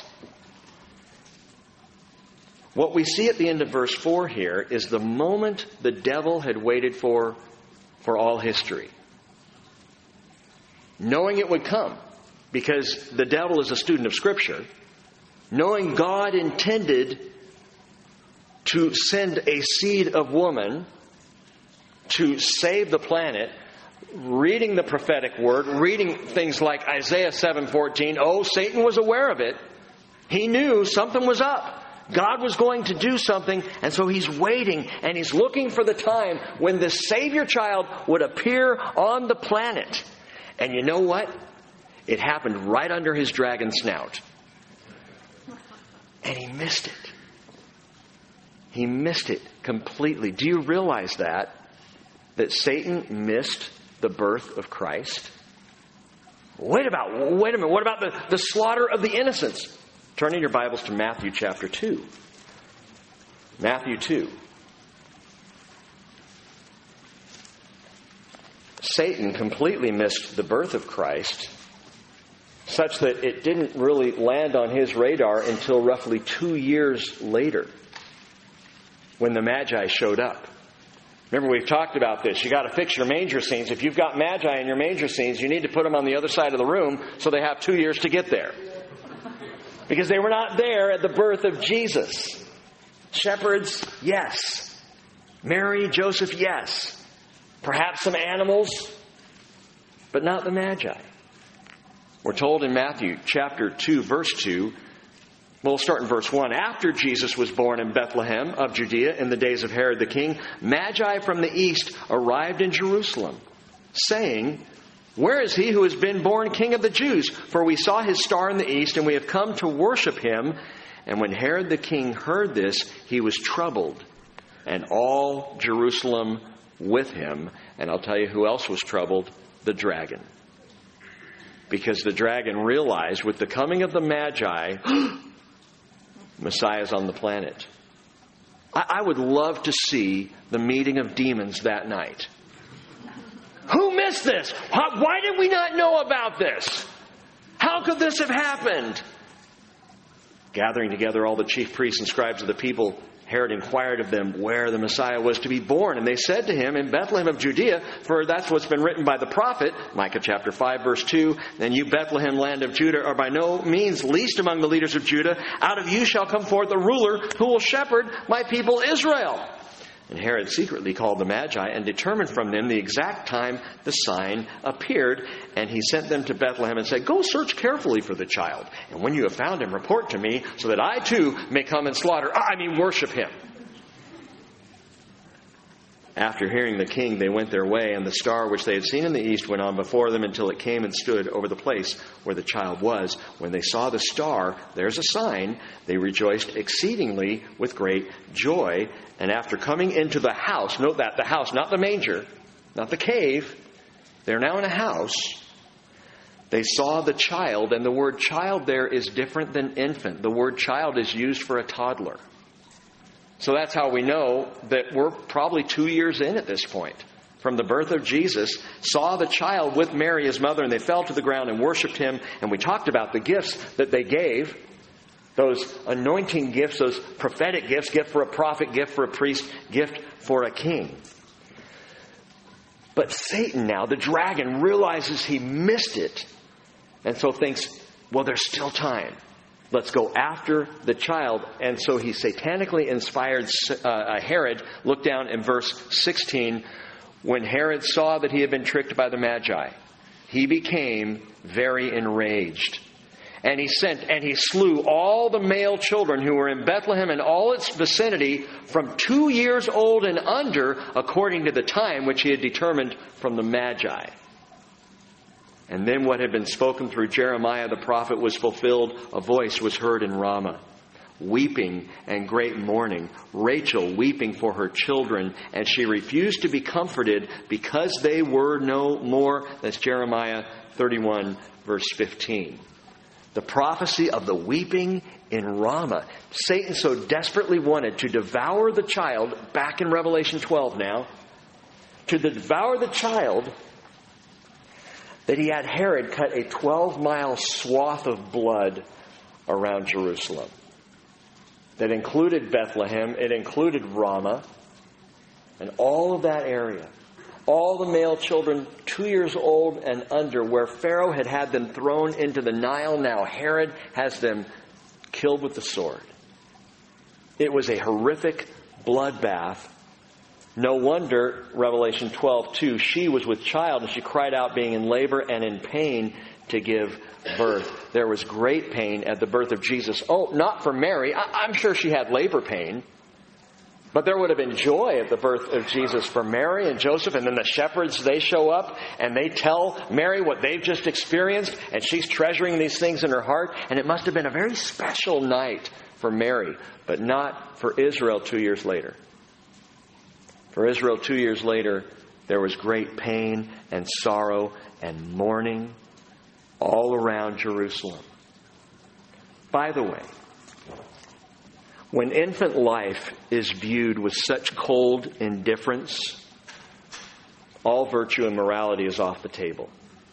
What we see at the end of verse four here is the moment the devil had waited for for all history. Knowing it would come, because the devil is a student of Scripture, knowing God intended to send a seed of woman to save the planet, reading the prophetic word, reading things like Isaiah seven fourteen, oh, Satan was aware of it. He knew something was up. God was going to do something, and so he's waiting, and he's looking for the time when the Savior child would appear on the planet. And you know what? It happened right under his dragon snout. And he missed it. He missed it completely. Do you realize that? That Satan missed the birth of Christ? Wait about, wait a minute. What about the, the slaughter of the innocents? Turn in your Bibles to Matthew chapter two. Matthew two. Satan completely missed the birth of Christ, such that it didn't really land on his radar until roughly two years later, when the Magi showed up. Remember, we've talked about this. You got to fix your manger scenes. If you've got Magi in your manger scenes, you need to put them on the other side of the room so they have two years to get there. Because they were not there at the birth of Jesus. Shepherds, yes. Mary, Joseph, yes. Perhaps some animals, but not the Magi. We're told in Matthew chapter two, verse two, well, we'll start in verse one. After Jesus was born in Bethlehem of Judea in the days of Herod the king, Magi from the east arrived in Jerusalem, saying, where is he who has been born King of the Jews? For we saw his star in the east, and we have come to worship him. And when Herod the king heard this, he was troubled, and all Jerusalem with him. And I'll tell you who else was troubled: the dragon. Because the dragon realized with the coming of the Magi, Messiah's on the planet. I, I would love to see the meeting of demons that night. Who missed this? How, why did we not know about this? How could this have happened? Gathering together all the chief priests and scribes of the people, Herod inquired of them where the Messiah was to be born. And they said to him, in Bethlehem of Judea, for that's what's been written by the prophet, Micah chapter five, verse two, and you, Bethlehem, land of Judah, are by no means least among the leaders of Judah. Out of you shall come forth a ruler who will shepherd my people Israel. And Herod secretly called the Magi and determined from them the exact time the sign appeared. And he sent them to Bethlehem and said, go search carefully for the child. And when you have found him, report to me so that I too may come and slaughter, I mean worship him. After hearing the king, they went their way, and the star which they had seen in the east went on before them until it came and stood over the place where the child was. When they saw the star, there's a sign, they rejoiced exceedingly with great joy. And after coming into the house, note that, the house, not the manger, not the cave, they're now in a house. They saw the child, and the word child there is different than infant. The word child is used for a toddler. So that's how we know that we're probably two years in at this point. From the birth of Jesus, saw the child with Mary, his mother, and they fell to the ground and worshipped him. And we talked about the gifts that they gave. Those anointing gifts, those prophetic gifts, gift for a prophet, gift for a priest, gift for a king. But Satan now, the dragon, realizes he missed it. And so thinks, well, there's still time. Let's go after the child. And so he satanically inspired uh, Herod. Look down in verse sixteen. When Herod saw that he had been tricked by the Magi, he became very enraged. And he sent and he slew all the male children who were in Bethlehem and all its vicinity from two years old and under, according to the time which he had determined from the Magi. And then what had been spoken through Jeremiah the prophet was fulfilled. A voice was heard in Ramah, weeping and great mourning, Rachel weeping for her children, and she refused to be comforted because they were no more. That's Jeremiah thirty-one, verse fifteen. The prophecy of the weeping in Ramah. Satan so desperately wanted to devour the child, back in Revelation twelve now, to devour the child, that he had Herod cut a twelve-mile swath of blood around Jerusalem. That included Bethlehem, it included Ramah, and all of that area. All the male children two years old and under, where Pharaoh had had them thrown into the Nile, now Herod has them killed with the sword. It was a horrific bloodbath. No wonder, Revelation twelve two, she was with child and she cried out, being in labor and in pain to give birth. There was great pain at the birth of Jesus. Oh, not for Mary. I- I'm sure she had labor pain. But there would have been joy at the birth of Jesus for Mary and Joseph. And then the shepherds, they show up and they tell Mary what they've just experienced. And she's treasuring these things in her heart. And it must have been a very special night for Mary, but not for Israel two years later. For Israel two years later, there was great pain and sorrow and mourning all around Jerusalem. By the way, when infant life is viewed with such cold indifference, all virtue and morality is off the table.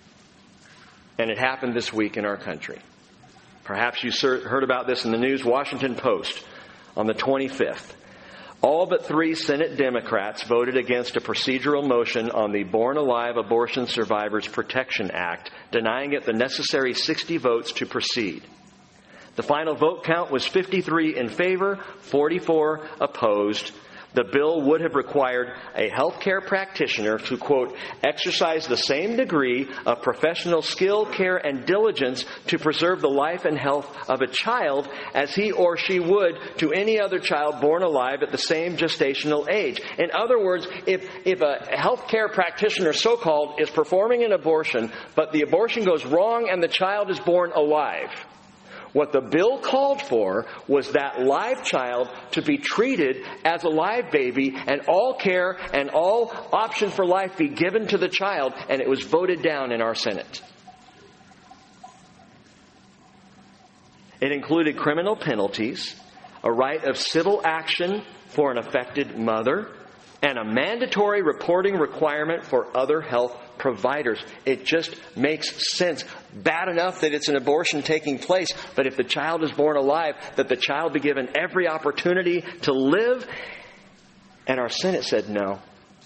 And it happened this week in our country. Perhaps you heard about this in the news. Washington Post on the twenty-fifth. All but three Senate Democrats voted against a procedural motion on the Born Alive Abortion Survivors Protection Act, denying it the necessary sixty votes to proceed. The final vote count was fifty-three in favor, forty-four opposed. The bill would have required a healthcare practitioner to, quote, exercise the same degree of professional skill, care, and diligence to preserve the life and health of a child as he or she would to any other child born alive at the same gestational age. In other words, if, if a healthcare practitioner, so-called, is performing an abortion, but the abortion goes wrong and the child is born alive, what the bill called for was that live child to be treated as a live baby and all care and all option for life be given to the child, and it was voted down in our Senate. It included criminal penalties, a right of civil action for an affected mother, and a mandatory reporting requirement for other health providers. It just makes sense. Bad enough that it's an abortion taking place, but if the child is born alive, that the child be given every opportunity to live. And our Senate said no.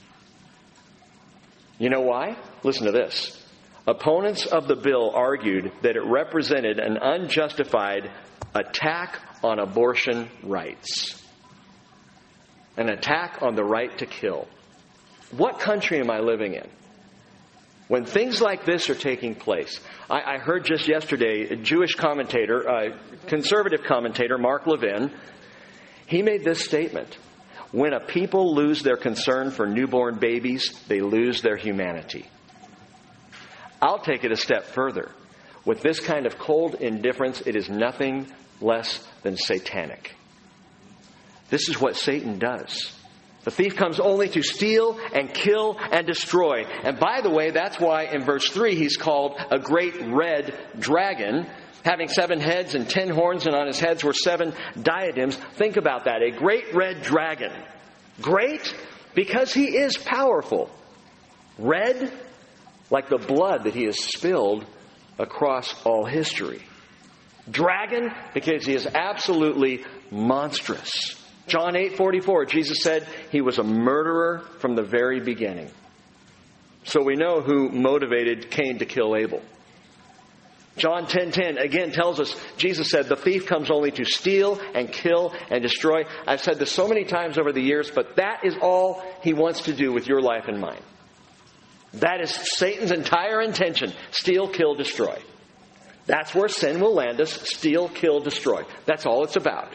You know why? Listen to this. Opponents of the bill argued that it represented an unjustified attack on abortion rights. An attack on the right to kill. What country am I living in? When things like this are taking place, I, I heard just yesterday a Jewish commentator, a conservative commentator, Mark Levin, he made this statement. When a people lose their concern for newborn babies, they lose their humanity. I'll take it a step further. With this kind of cold indifference, it is nothing less than satanic. This is what Satan does. The thief comes only to steal and kill and destroy. And by the way, that's why in verse three he's called a great red dragon, having seven heads and ten horns, and on his heads were seven diadems. Think about that. A great red dragon. Great because he is powerful. Red like the blood that he has spilled across all history. Dragon because he is absolutely monstrous. John eight forty-four, Jesus said he was a murderer from the very beginning. So we know who motivated Cain to kill Abel. John ten ten again tells us, Jesus said, the thief comes only to steal and kill and destroy. I've said this so many times over the years, but that is all he wants to do with your life and mine. That is Satan's entire intention. Steal, kill, destroy. That's where sin will land us. Steal, kill, destroy. That's all it's about.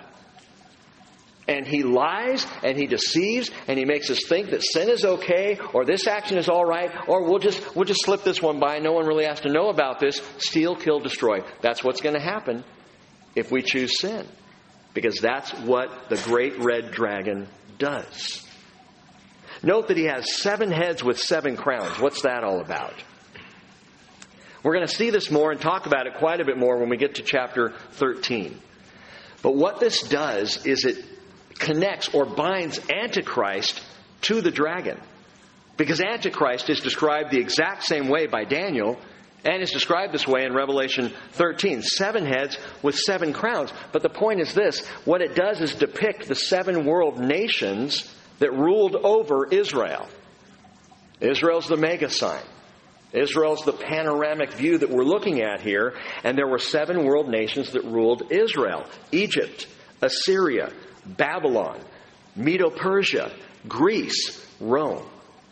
And he lies and he deceives and he makes us think that sin is okay or this action is all right or we'll just we'll just slip this one by. No one really has to know about this. Steal, kill, destroy. That's what's going to happen if we choose sin. Because that's what the great red dragon does. Note that he has seven heads with seven crowns. What's that all about? We're going to see this more and talk about it quite a bit more when we get to chapter thirteen. But what this does is it connects or binds Antichrist to the dragon. Because Antichrist is described the exact same way by Daniel and is described this way in Revelation thirteen. Seven heads with seven crowns. But the point is this. What it does is depict the seven world nations that ruled over Israel. Israel's the mega sign. Israel's the panoramic view that we're looking at here. And there were seven world nations that ruled Israel. Egypt, Assyria, Babylon, Medo-Persia, Greece, Rome.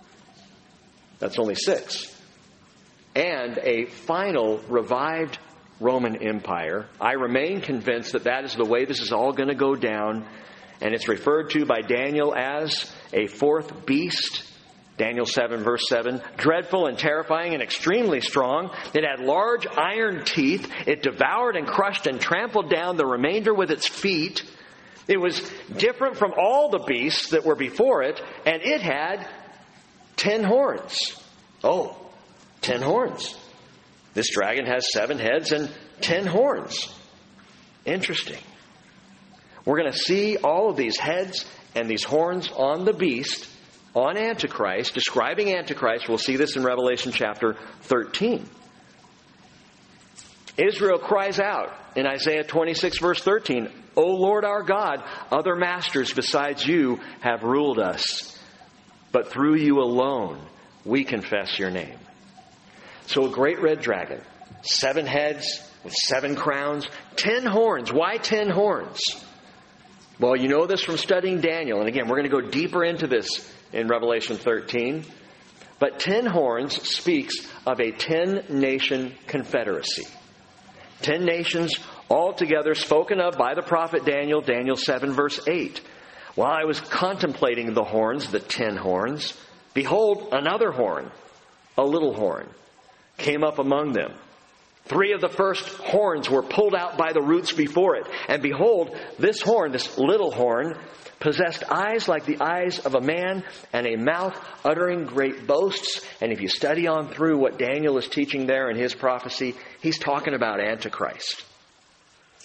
That's only six. And a final revived Roman Empire. I remain convinced that that is the way this is all going to go down. And it's referred to by Daniel as a fourth beast. Daniel seven verse seven. Dreadful and terrifying and extremely strong. It had large iron teeth. It devoured and crushed and trampled down the remainder with its feet. It was different from all the beasts that were before it. And it had ten horns. Oh, ten horns. This dragon has seven heads and ten horns. Interesting. We're going to see all of these heads and these horns on the beast, on Antichrist, describing Antichrist. We'll see this in Revelation chapter thirteen. Israel cries out in Isaiah twenty-six verse thirteen, O Lord our God, other masters besides you have ruled us, but through you alone we confess your name. So a great red dragon, seven heads with seven crowns, ten horns. Why ten horns? Well, you know this from studying Daniel. And again, we're going to go deeper into this in Revelation thirteen. But ten horns speaks of a ten-nation confederacy. Ten nations all together spoken of by the prophet Daniel, Daniel seven verse eight. While I was contemplating the horns, the ten horns, behold, another horn, a little horn, came up among them. Three of the first horns were pulled out by the roots before it. And behold, this horn, this little horn, possessed eyes like the eyes of a man and a mouth uttering great boasts. And if you study on through what Daniel is teaching there in his prophecy, he's talking about Antichrist.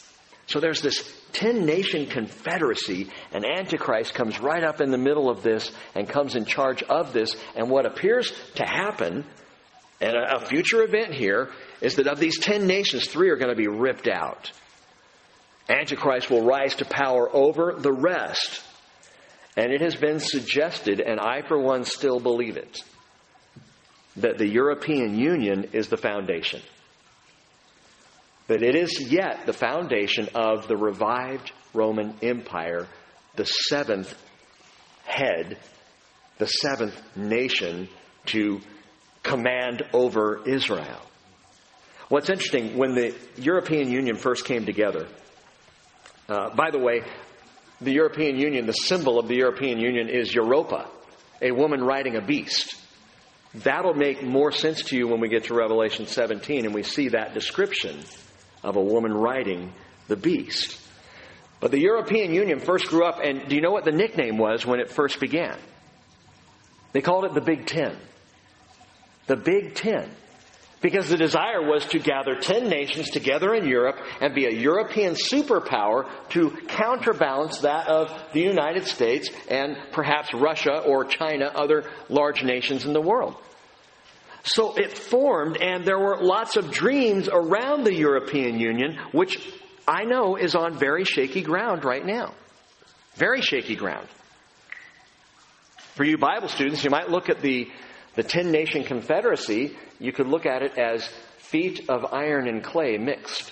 So there's this ten-nation confederacy, and Antichrist comes right up in the middle of this and comes in charge of this. And what appears to happen, and a future event here, is that of these ten nations, three are going to be ripped out. Antichrist will rise to power over the rest. And it has been suggested, and I for one still believe it, that the European Union is the foundation. That it is yet the foundation of the revived Roman Empire, the seventh head, the seventh nation to command over Israel. What's interesting, when the European Union first came together, uh, by the way, the European Union, the symbol of the European Union is Europa, a woman riding a beast. That'll make more sense to you when we get to Revelation seventeen and we see that description of a woman riding the beast. But the European Union first grew up, and do you know what the nickname was when it first began? They called it the Big Ten. The Big Ten. Because the desire was to gather ten nations together in Europe and be a European superpower to counterbalance that of the United States and perhaps Russia or China, other large nations in the world. So it formed, and there were lots of dreams around the European Union, which I know is on very shaky ground right now. Very shaky ground. For you Bible students, you might look at the, the ten-nation confederacy. You could look at it as feet of iron and clay mixed.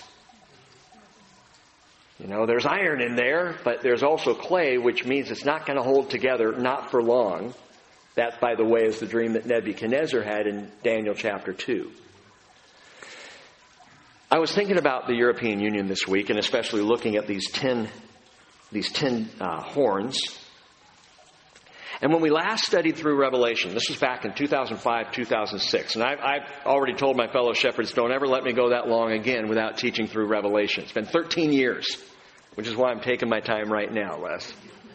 You know, there's iron in there, but there's also clay, which means it's not going to hold together, not for long. That, by the way, is the dream that Nebuchadnezzar had in Daniel chapter two. I was thinking about the European Union this week, and especially looking at these ten, these ten uh, horns. And when we last studied through Revelation, this was back in two thousand five, two thousand six, and I've, I've already told my fellow shepherds, don't ever let me go that long again without teaching through Revelation. It's been thirteen years, which is why I'm taking my time right now, Les.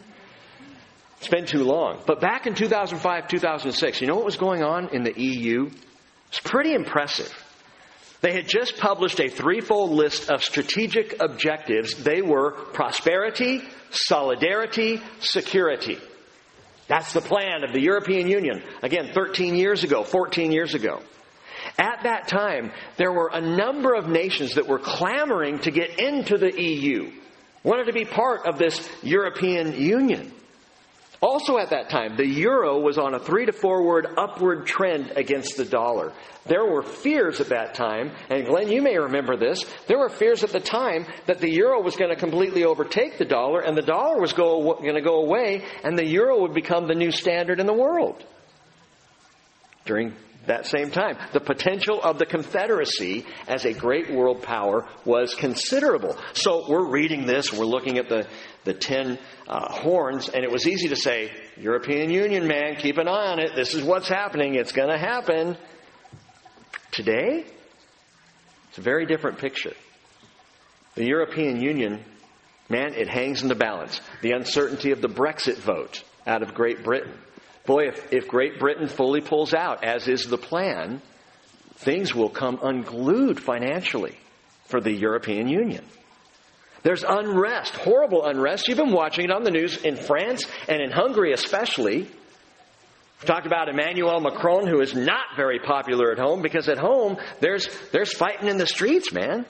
It's been too long. But back in two thousand five, two thousand six, you know what was going on in the E U? It's pretty impressive. They had just published a threefold list of strategic objectives. They were prosperity, solidarity, security. That's the plan of the European Union. Again, thirteen years ago, fourteen years ago. At that time, there were a number of nations that were clamoring to get into the E U, wanted to be part of this European Union. Also at that time, the euro was on a three to four word upward trend against the dollar. There were fears at that time, and Glenn, you may remember this, there were fears at the time that the euro was going to completely overtake the dollar, and the dollar was go, going to go away, and the euro would become the new standard in the world. During that same time, the potential of the Confederacy as a great world power was considerable. So we're reading this, we're looking at the, the ten uh, horns, and it was easy to say, European Union, man, keep an eye on it. This is what's happening. It's going to happen. Today, it's a very different picture. The European Union, man, it hangs in the balance. The uncertainty of the Brexit vote out of Great Britain. Boy, if, if Great Britain fully pulls out, as is the plan, things will come unglued financially for the European Union. There's unrest, horrible unrest. You've been watching it on the news in France and in Hungary especially. We've talked about Emmanuel Macron, who is not very popular at home, because at home there's there's fighting in the streets, man.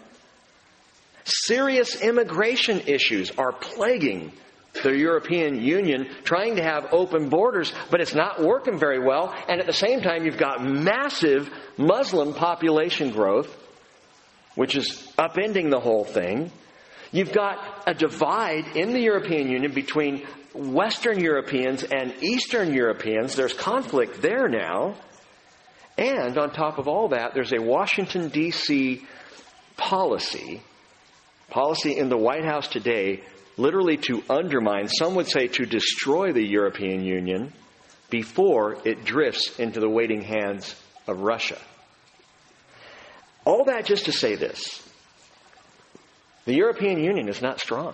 Serious immigration issues are plaguing the European Union, trying to have open borders, but it's not working very well. And at the same time, you've got massive Muslim population growth, which is upending the whole thing. You've got a divide in the European Union between Western Europeans and Eastern Europeans. There's conflict there now. And on top of all that, there's a Washington, D C policy, policy in the White House today, literally to undermine, some would say to destroy the European Union before it drifts into the waiting hands of Russia. All that just to say this. The European Union is not strong.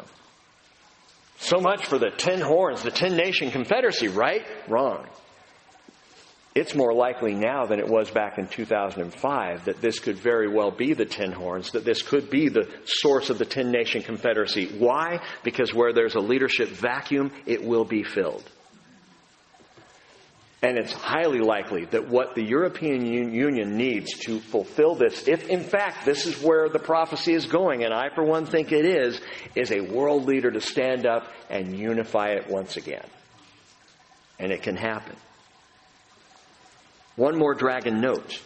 So much for the ten horns, the ten-nation confederacy, right? Wrong. it's more likely now than it was back in two thousand five that this could very well be the ten horns, that this could be the source of the ten-nation confederacy. Why? Because where there's a leadership vacuum, it will be filled. And it's highly likely that what the European Union needs to fulfill this, if in fact this is where the prophecy is going, and I for one think it is, is a world leader to stand up and unify it once again. And it can happen. One more dragon note.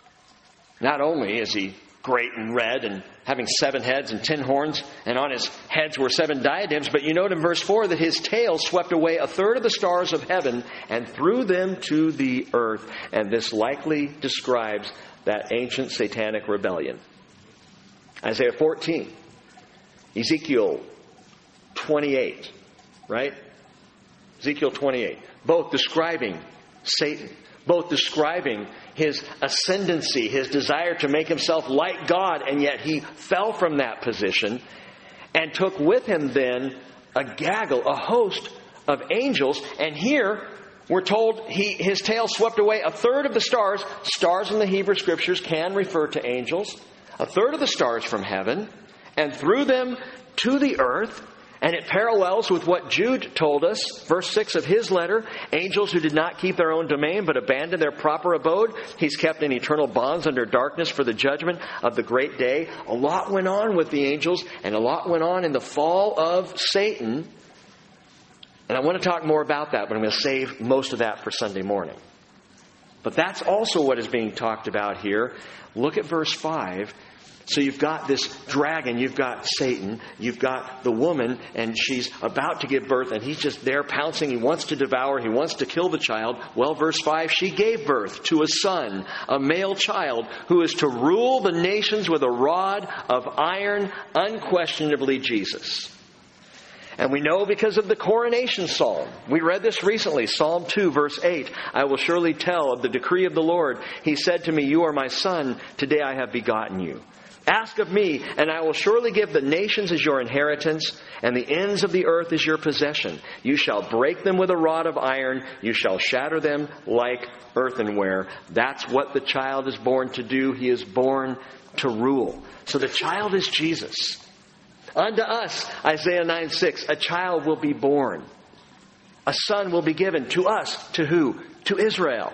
Not only is he great and red and having seven heads and ten horns, and on his heads were seven diadems, but you note in verse four that his tail swept away a third of the stars of heaven and threw them to the earth. And this likely describes that ancient satanic rebellion. Isaiah fourteen, Ezekiel twenty-eight, right? Ezekiel twenty-eight, both describing Satan. Both describing his ascendancy, his desire to make himself like God, and yet he fell from that position and took with him then a gaggle, a host of angels. And here we're told he, his tail swept away a third of the stars. Stars in the Hebrew Scriptures can refer to angels. A third of the stars from heaven, and threw them to the earth. And it parallels with what Jude told us, verse six of his letter. Angels who did not keep their own domain but abandoned their proper abode, he's kept in eternal bonds under darkness for the judgment of the great day. A lot went on with the angels, and a lot went on in the fall of Satan. And I want to talk more about that, but I'm going to save most of that for Sunday morning. But that's also what is being talked about here. Look at verse five. So you've got this dragon, you've got Satan, you've got the woman, and she's about to give birth, and he's just there pouncing. He wants to devour, he wants to kill the child. Well, verse five, she gave birth to a son, a male child, who is to rule the nations with a rod of iron, unquestionably Jesus. And we know because of the coronation psalm. We read this recently, Psalm two, verse eight. I will surely tell of the decree of the Lord. He said to me, you are my son, today I have begotten you. Ask of me, and I will surely give the nations as your inheritance, and the ends of the earth as your possession. You shall break them with a rod of iron. You shall shatter them like earthenware. That's what the child is born to do. He is born to rule. So the child is Jesus. Unto us, Isaiah nine six, a child will be born. A son will be given to us. To who? To Israel.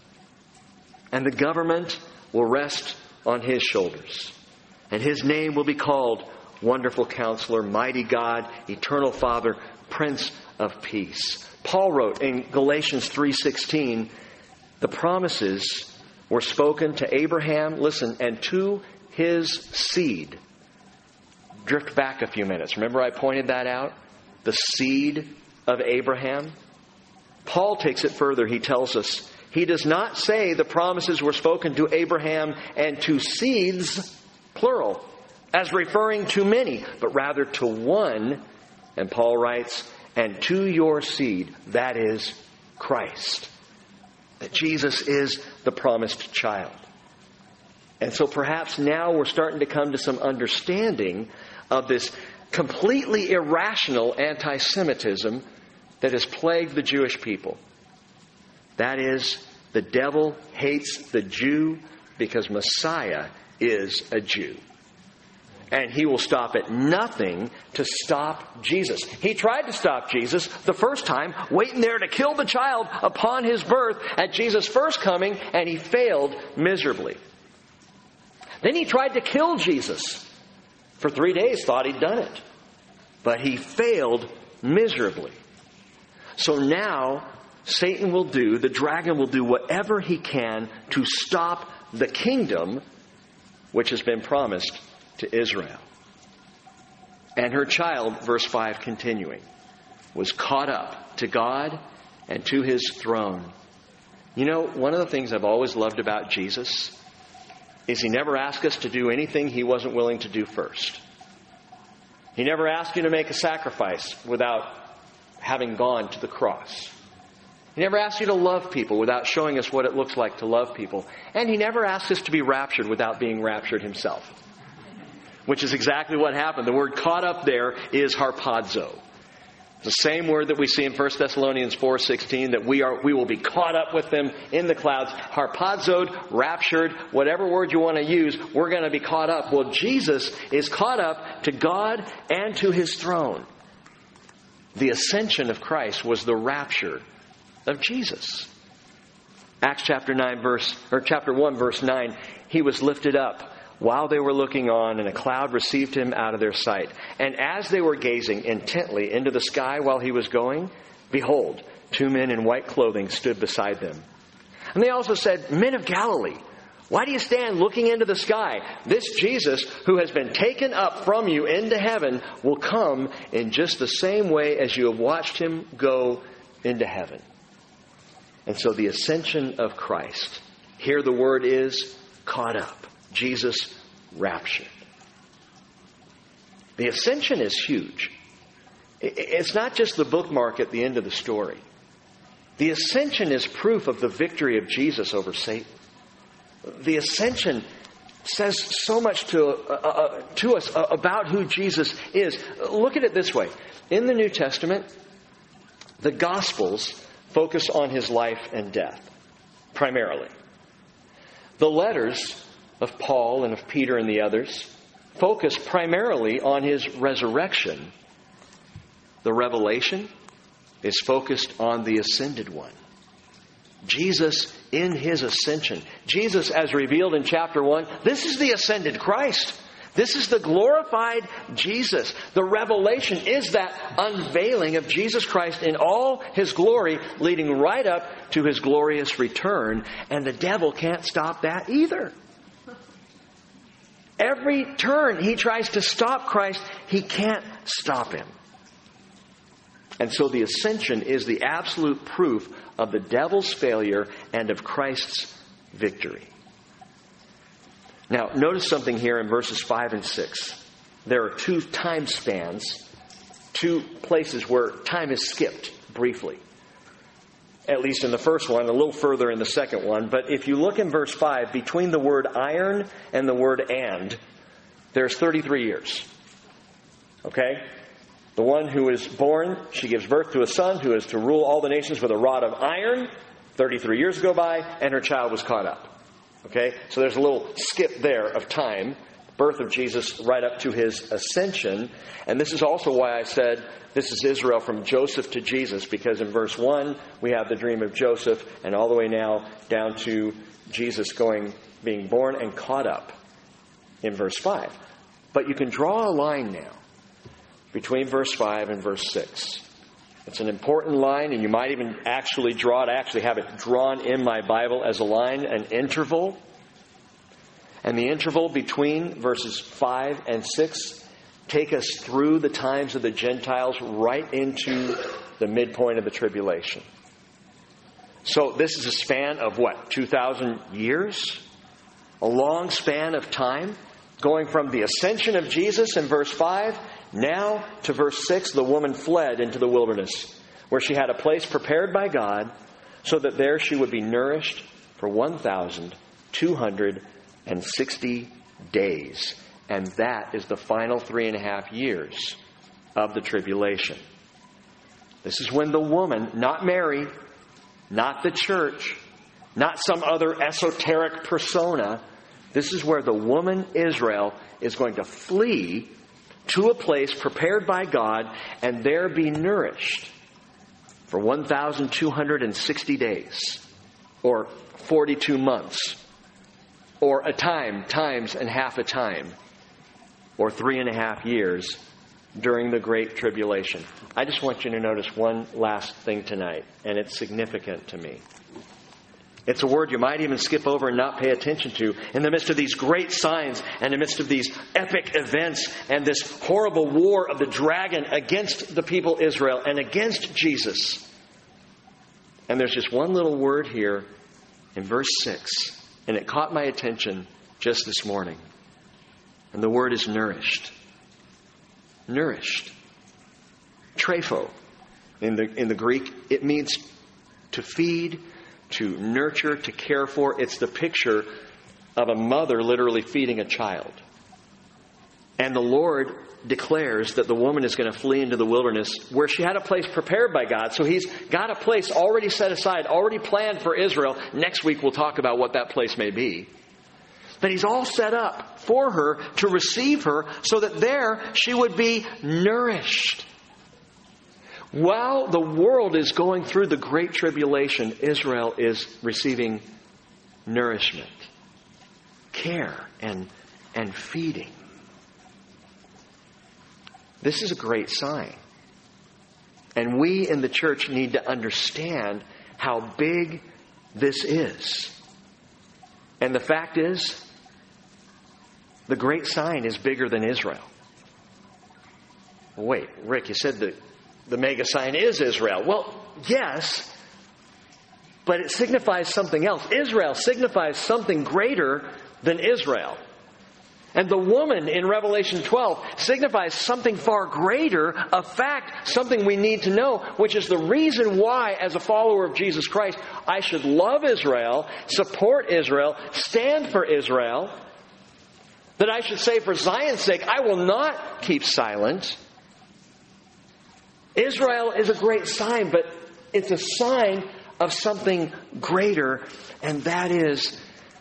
And the government will rest on his shoulders. And his name will be called Wonderful Counselor, Mighty God, Eternal Father, Prince of Peace. Paul wrote in Galatians three sixteen, the promises were spoken to Abraham, listen, and to his seed. Drift back a few minutes. Remember I pointed that out? The seed of Abraham. Paul takes it further. He tells us, he does not say the promises were spoken to Abraham and to seeds, plural, as referring to many, but rather to one. And Paul writes, and to your seed, that is Christ. That Jesus is the promised child. And so perhaps now we're starting to come to some understanding of this completely irrational anti-Semitism that has plagued the Jewish people. That is, the devil hates the Jew because Messiah is a Jew. And he will stop at nothing to stop Jesus. He tried to stop Jesus the first time, waiting there to kill the child upon his birth at Jesus' first coming, and he failed miserably. Then he tried to kill Jesus. For three days thought he'd done it. But he failed miserably. So now Satan will do, the dragon will do whatever he can to stop the kingdom which has been promised to Israel. And her child, verse five continuing, was caught up to God and to his throne. You know, one of the things I've always loved about Jesus is he never asked us to do anything he wasn't willing to do first. He never asked you to make a sacrifice without having gone to the cross. He never asked you to love people without showing us what it looks like to love people. And he never asked us to be raptured without being raptured himself. Which is exactly what happened. The word caught up there is harpazo. It's the same word that we see in First Thessalonians four sixteen, that we are we will be caught up with them in the clouds. Harpazoed, raptured, whatever word you want to use, we're going to be caught up. Well, Jesus is caught up to God and to His throne. The ascension of Christ was the rapture of Jesus. Acts chapter nine verse or chapter one verse nine, He was lifted up while they were looking on, and a cloud received Him out of their sight. And as they were gazing intently into the sky while He was going, behold, two men in white clothing stood beside them. And they also said, Men of Galilee, why do you stand looking into the sky? This Jesus, who has been taken up from you into heaven, will come in just the same way as you have watched Him go into heaven. And so the ascension of Christ, here the word is caught up. Jesus raptured. The ascension is huge. It's not just the bookmark at the end of the story. The ascension is proof of the victory of Jesus over Satan. The ascension says so much to, uh, uh, to us about who Jesus is. Look at it this way. In the New Testament, the Gospels focus on His life and death, primarily. The letters of Paul and of Peter and the others focus primarily on His resurrection. The Revelation is focused on the ascended one. Jesus in His ascension. Jesus as revealed in chapter one. This is the ascended Christ. This is the glorified Jesus. The revelation is that unveiling of Jesus Christ in all His glory, leading right up to His glorious return. And the devil can't stop that either. Every turn he tries to stop Christ, he can't stop Him. And so the ascension is the absolute proof of the devil's failure and of Christ's victory. Now, notice something here in verses five and six. There are two time spans, two places where time is skipped briefly. At least in the first one, a little further in the second one. But if you look in verse five, between the word iron and the word and, there's thirty-three years. Okay? The one who is born, she gives birth to a son who is to rule all the nations with a rod of iron. thirty-three years go by, and her child was caught up. Okay? So there's a little skip there of time. Birth of Jesus right up to His ascension. And this is also why I said this is Israel from Joseph to Jesus, because in verse one we have the dream of Joseph, and all the way now down to Jesus going, being born and caught up in verse five. But you can draw a line now between verse five and verse six. It's an important line, and you might even actually draw it. I actually have it drawn in my Bible as a line, an interval. And the interval between verses five and six take us through the times of the Gentiles right into the midpoint of the tribulation. So this is a span of what? two thousand years? A long span of time, going from the ascension of Jesus in verse five, now to verse six, the woman fled into the wilderness, where she had a place prepared by God, so that there she would be nourished for one thousand two hundred sixty days. And that is the final three and a half years of the tribulation. This is when the woman, not Mary, not the church, not some other esoteric persona, this is where the woman Israel is going to flee to a place prepared by God and there be nourished for one thousand two hundred sixty days, or forty-two months, or a time, times and half a time, or three and a half years during the Great Tribulation. I just want you to notice one last thing tonight, and it's significant to me. It's a word you might even skip over and not pay attention to in the midst of these great signs and in the midst of these epic events and this horrible war of the dragon against the people Israel and against Jesus. And there's just one little word here in verse six, and it caught my attention just this morning. And the word is nourished. Nourished. Trepho. In the, in the Greek, it means to feed, to nurture, to care for. It's the picture of a mother literally feeding a child. And the Lord declares that the woman is going to flee into the wilderness where she had a place prepared by God. So he's got a place already set aside, already planned for Israel. Next week we'll talk about what that place may be. But he's all set up for her to receive her so that there she would be nourished. While the world is going through the great tribulation, Israel is receiving nourishment, care, and, and feeding. This is a great sign. And we in the church need to understand how big this is. And the fact is, the great sign is bigger than Israel. Wait, Rick, you said the, the mega sign is Israel. Well, yes, but it signifies something else. Israel signifies something greater than Israel. And the woman in Revelation twelve signifies something far greater, a fact, something we need to know, which is the reason why, as a follower of Jesus Christ, I should love Israel, support Israel, stand for Israel, that I should say for Zion's sake, I will not keep silent. Israel is a great sign, but it's a sign of something greater, and that is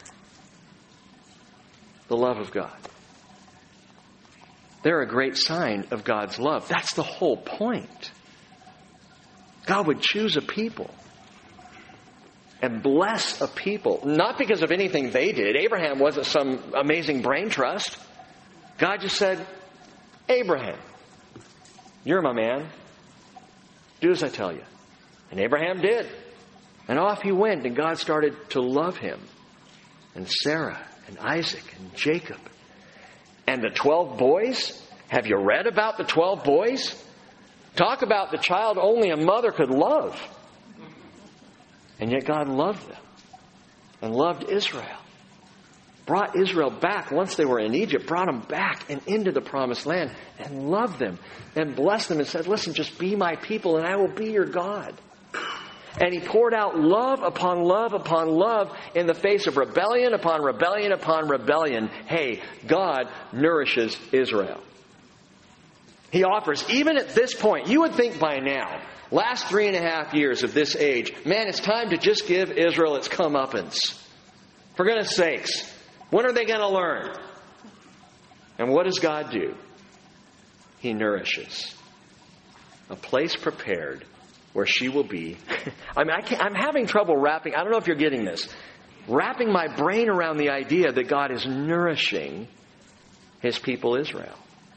the love of God. They're a great sign of God's love. That's the whole point. God would choose a people and bless a people, not because of anything they did. Abraham wasn't some amazing brain trust. God just said, Abraham, you're my man. Do as I tell you. And Abraham did. And off he went, and God started to love him. And Sarah, and Isaac, and Jacob. And the twelve boys? Have you read about the twelve boys? Talk about the child only a mother could love. And yet God loved them. And loved Israel. Brought Israel back once they were in Egypt. Brought them back and into the promised land. And loved them. And blessed them and said, listen, just be my people and I will be your God. And he poured out love upon love upon love in the face of rebellion upon rebellion upon rebellion. Hey, God nourishes Israel. He offers, even at this point, you would think by now, last three and a half years of this age, man, it's time to just give Israel its comeuppance. For goodness sakes, when are they going to learn? And what does God do? He nourishes. A place prepared where she will be. I mean, I can't, I'm having trouble wrapping, I don't know if you're getting this, wrapping my brain around the idea that God is nourishing His people Israel.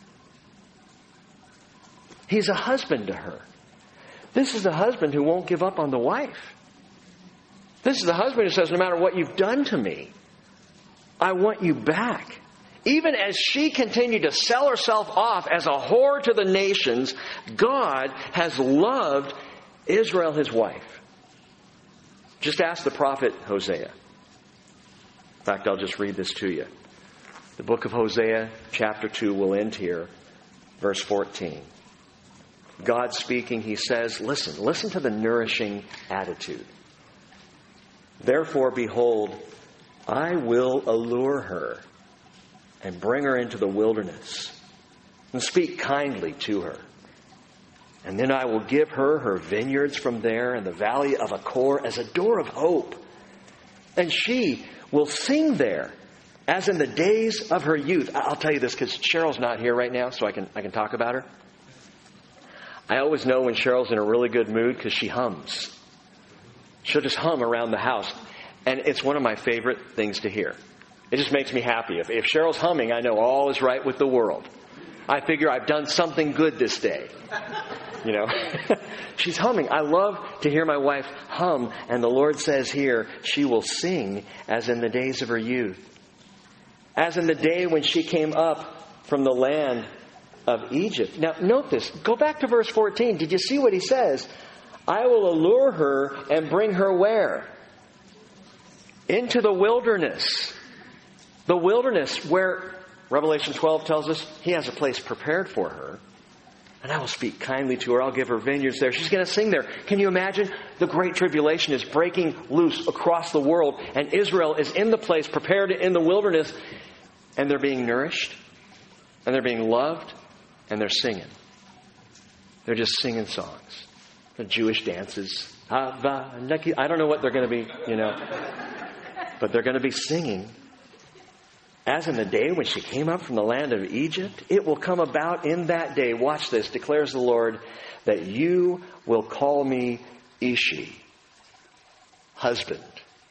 He's a husband to her. This is a husband who won't give up on the wife. This is the husband who says, no matter what you've done to me, I want you back. Even as she continued to sell herself off as a whore to the nations, God has loved Israel, his wife. Just ask the prophet Hosea. In fact, I'll just read this to you. The book of Hosea, chapter two, will end here, verse fourteen. God speaking, he says, listen, listen to the nourishing attitude. Therefore, behold, I will allure her and bring her into the wilderness and speak kindly to her. And then I will give her her vineyards from there and the valley of Achor as a door of hope. And she will sing there as in the days of her youth. I'll tell you this because Cheryl's not here right now, so I can I can talk about her. I always know when Cheryl's in a really good mood because she hums. She'll just hum around the house. And it's one of my favorite things to hear. It just makes me happy. If, if Cheryl's humming, I know all is right with the world. I figure I've done something good this day. You know, she's humming. I love to hear my wife hum. And the Lord says here, she will sing as in the days of her youth. As in the day when she came up from the land of Egypt. Now, note this. Go back to verse fourteen. Did you see what he says? I will allure her and bring her where? Into the wilderness. The wilderness where Revelation twelve tells us he has a place prepared for her. And I will speak kindly to her. I'll give her vineyards there. She's going to sing there. Can you imagine? The Great Tribulation is breaking loose across the world. And Israel is in the place prepared in the wilderness. And they're being nourished. And they're being loved, and they're singing. They're just singing songs. The Jewish dances. I don't know what they're going to be, you know. But they're going to be singing. As in the day when she came up from the land of Egypt, it will come about in that day, watch this, declares the Lord, that you will call me Ishi, husband.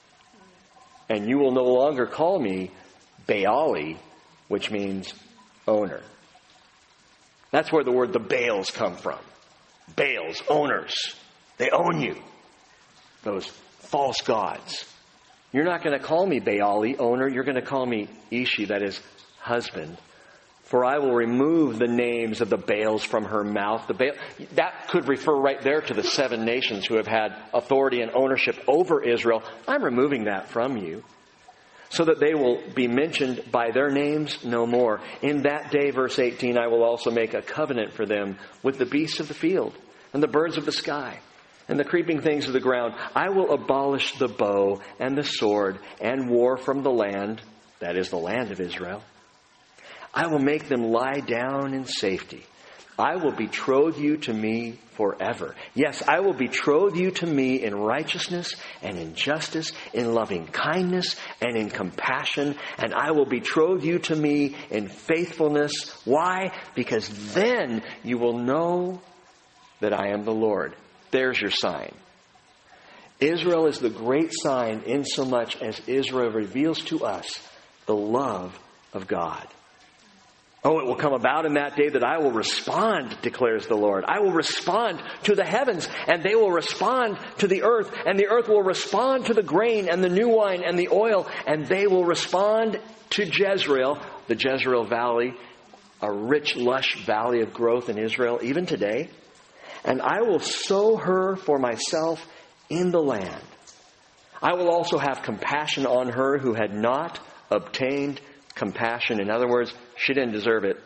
And you will no longer call me Baali, which means owner. That's where the word the Baals come from. Baals, owners. They own you. Those false gods. You're not going to call me Baali, owner. You're going to call me Ishi, that is, husband. For I will remove the names of the Baals from her mouth. The Baal, that could refer right there to the seven nations who have had authority and ownership over Israel. I'm removing that from you, so that they will be mentioned by their names no more. In that day, verse eighteen, I will also make a covenant for them with the beasts of the field and the birds of the sky and the creeping things of the ground. I will abolish the bow and the sword and war from the land, that is the land of Israel. I will make them lie down in safety. I will betroth you to me forever. Yes, I will betroth you to me in righteousness and in justice, in loving kindness and in compassion. And I will betroth you to me in faithfulness. Why? Because then you will know that I am the Lord. There's your sign. Israel is the great sign insomuch as Israel reveals to us the love of God. Oh, it will come about in that day that I will respond, declares the Lord. I will respond to the heavens, and they will respond to the earth, and the earth will respond to the grain and the new wine and the oil, and they will respond to Jezreel, the Jezreel Valley, a rich, lush valley of growth in Israel, even today. And I will sow her for myself in the land. I will also have compassion on her who had not obtained compassion. In other words, she didn't deserve it.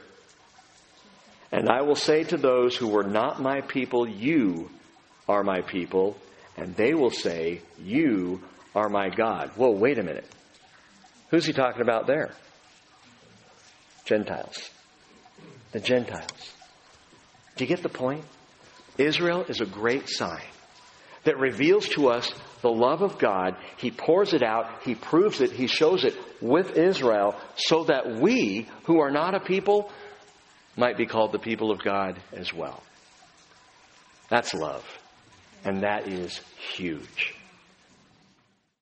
And I will say to those who were not my people, you are my people. And they will say, you are my God. Whoa, wait a minute. Who's he talking about there? Gentiles. The Gentiles. Do you get the point? Israel is a great sign that reveals to us the love of God. He pours it out. He proves it. He shows it with Israel so that we, who are not a people, might be called the people of God as well. That's love. And that is huge.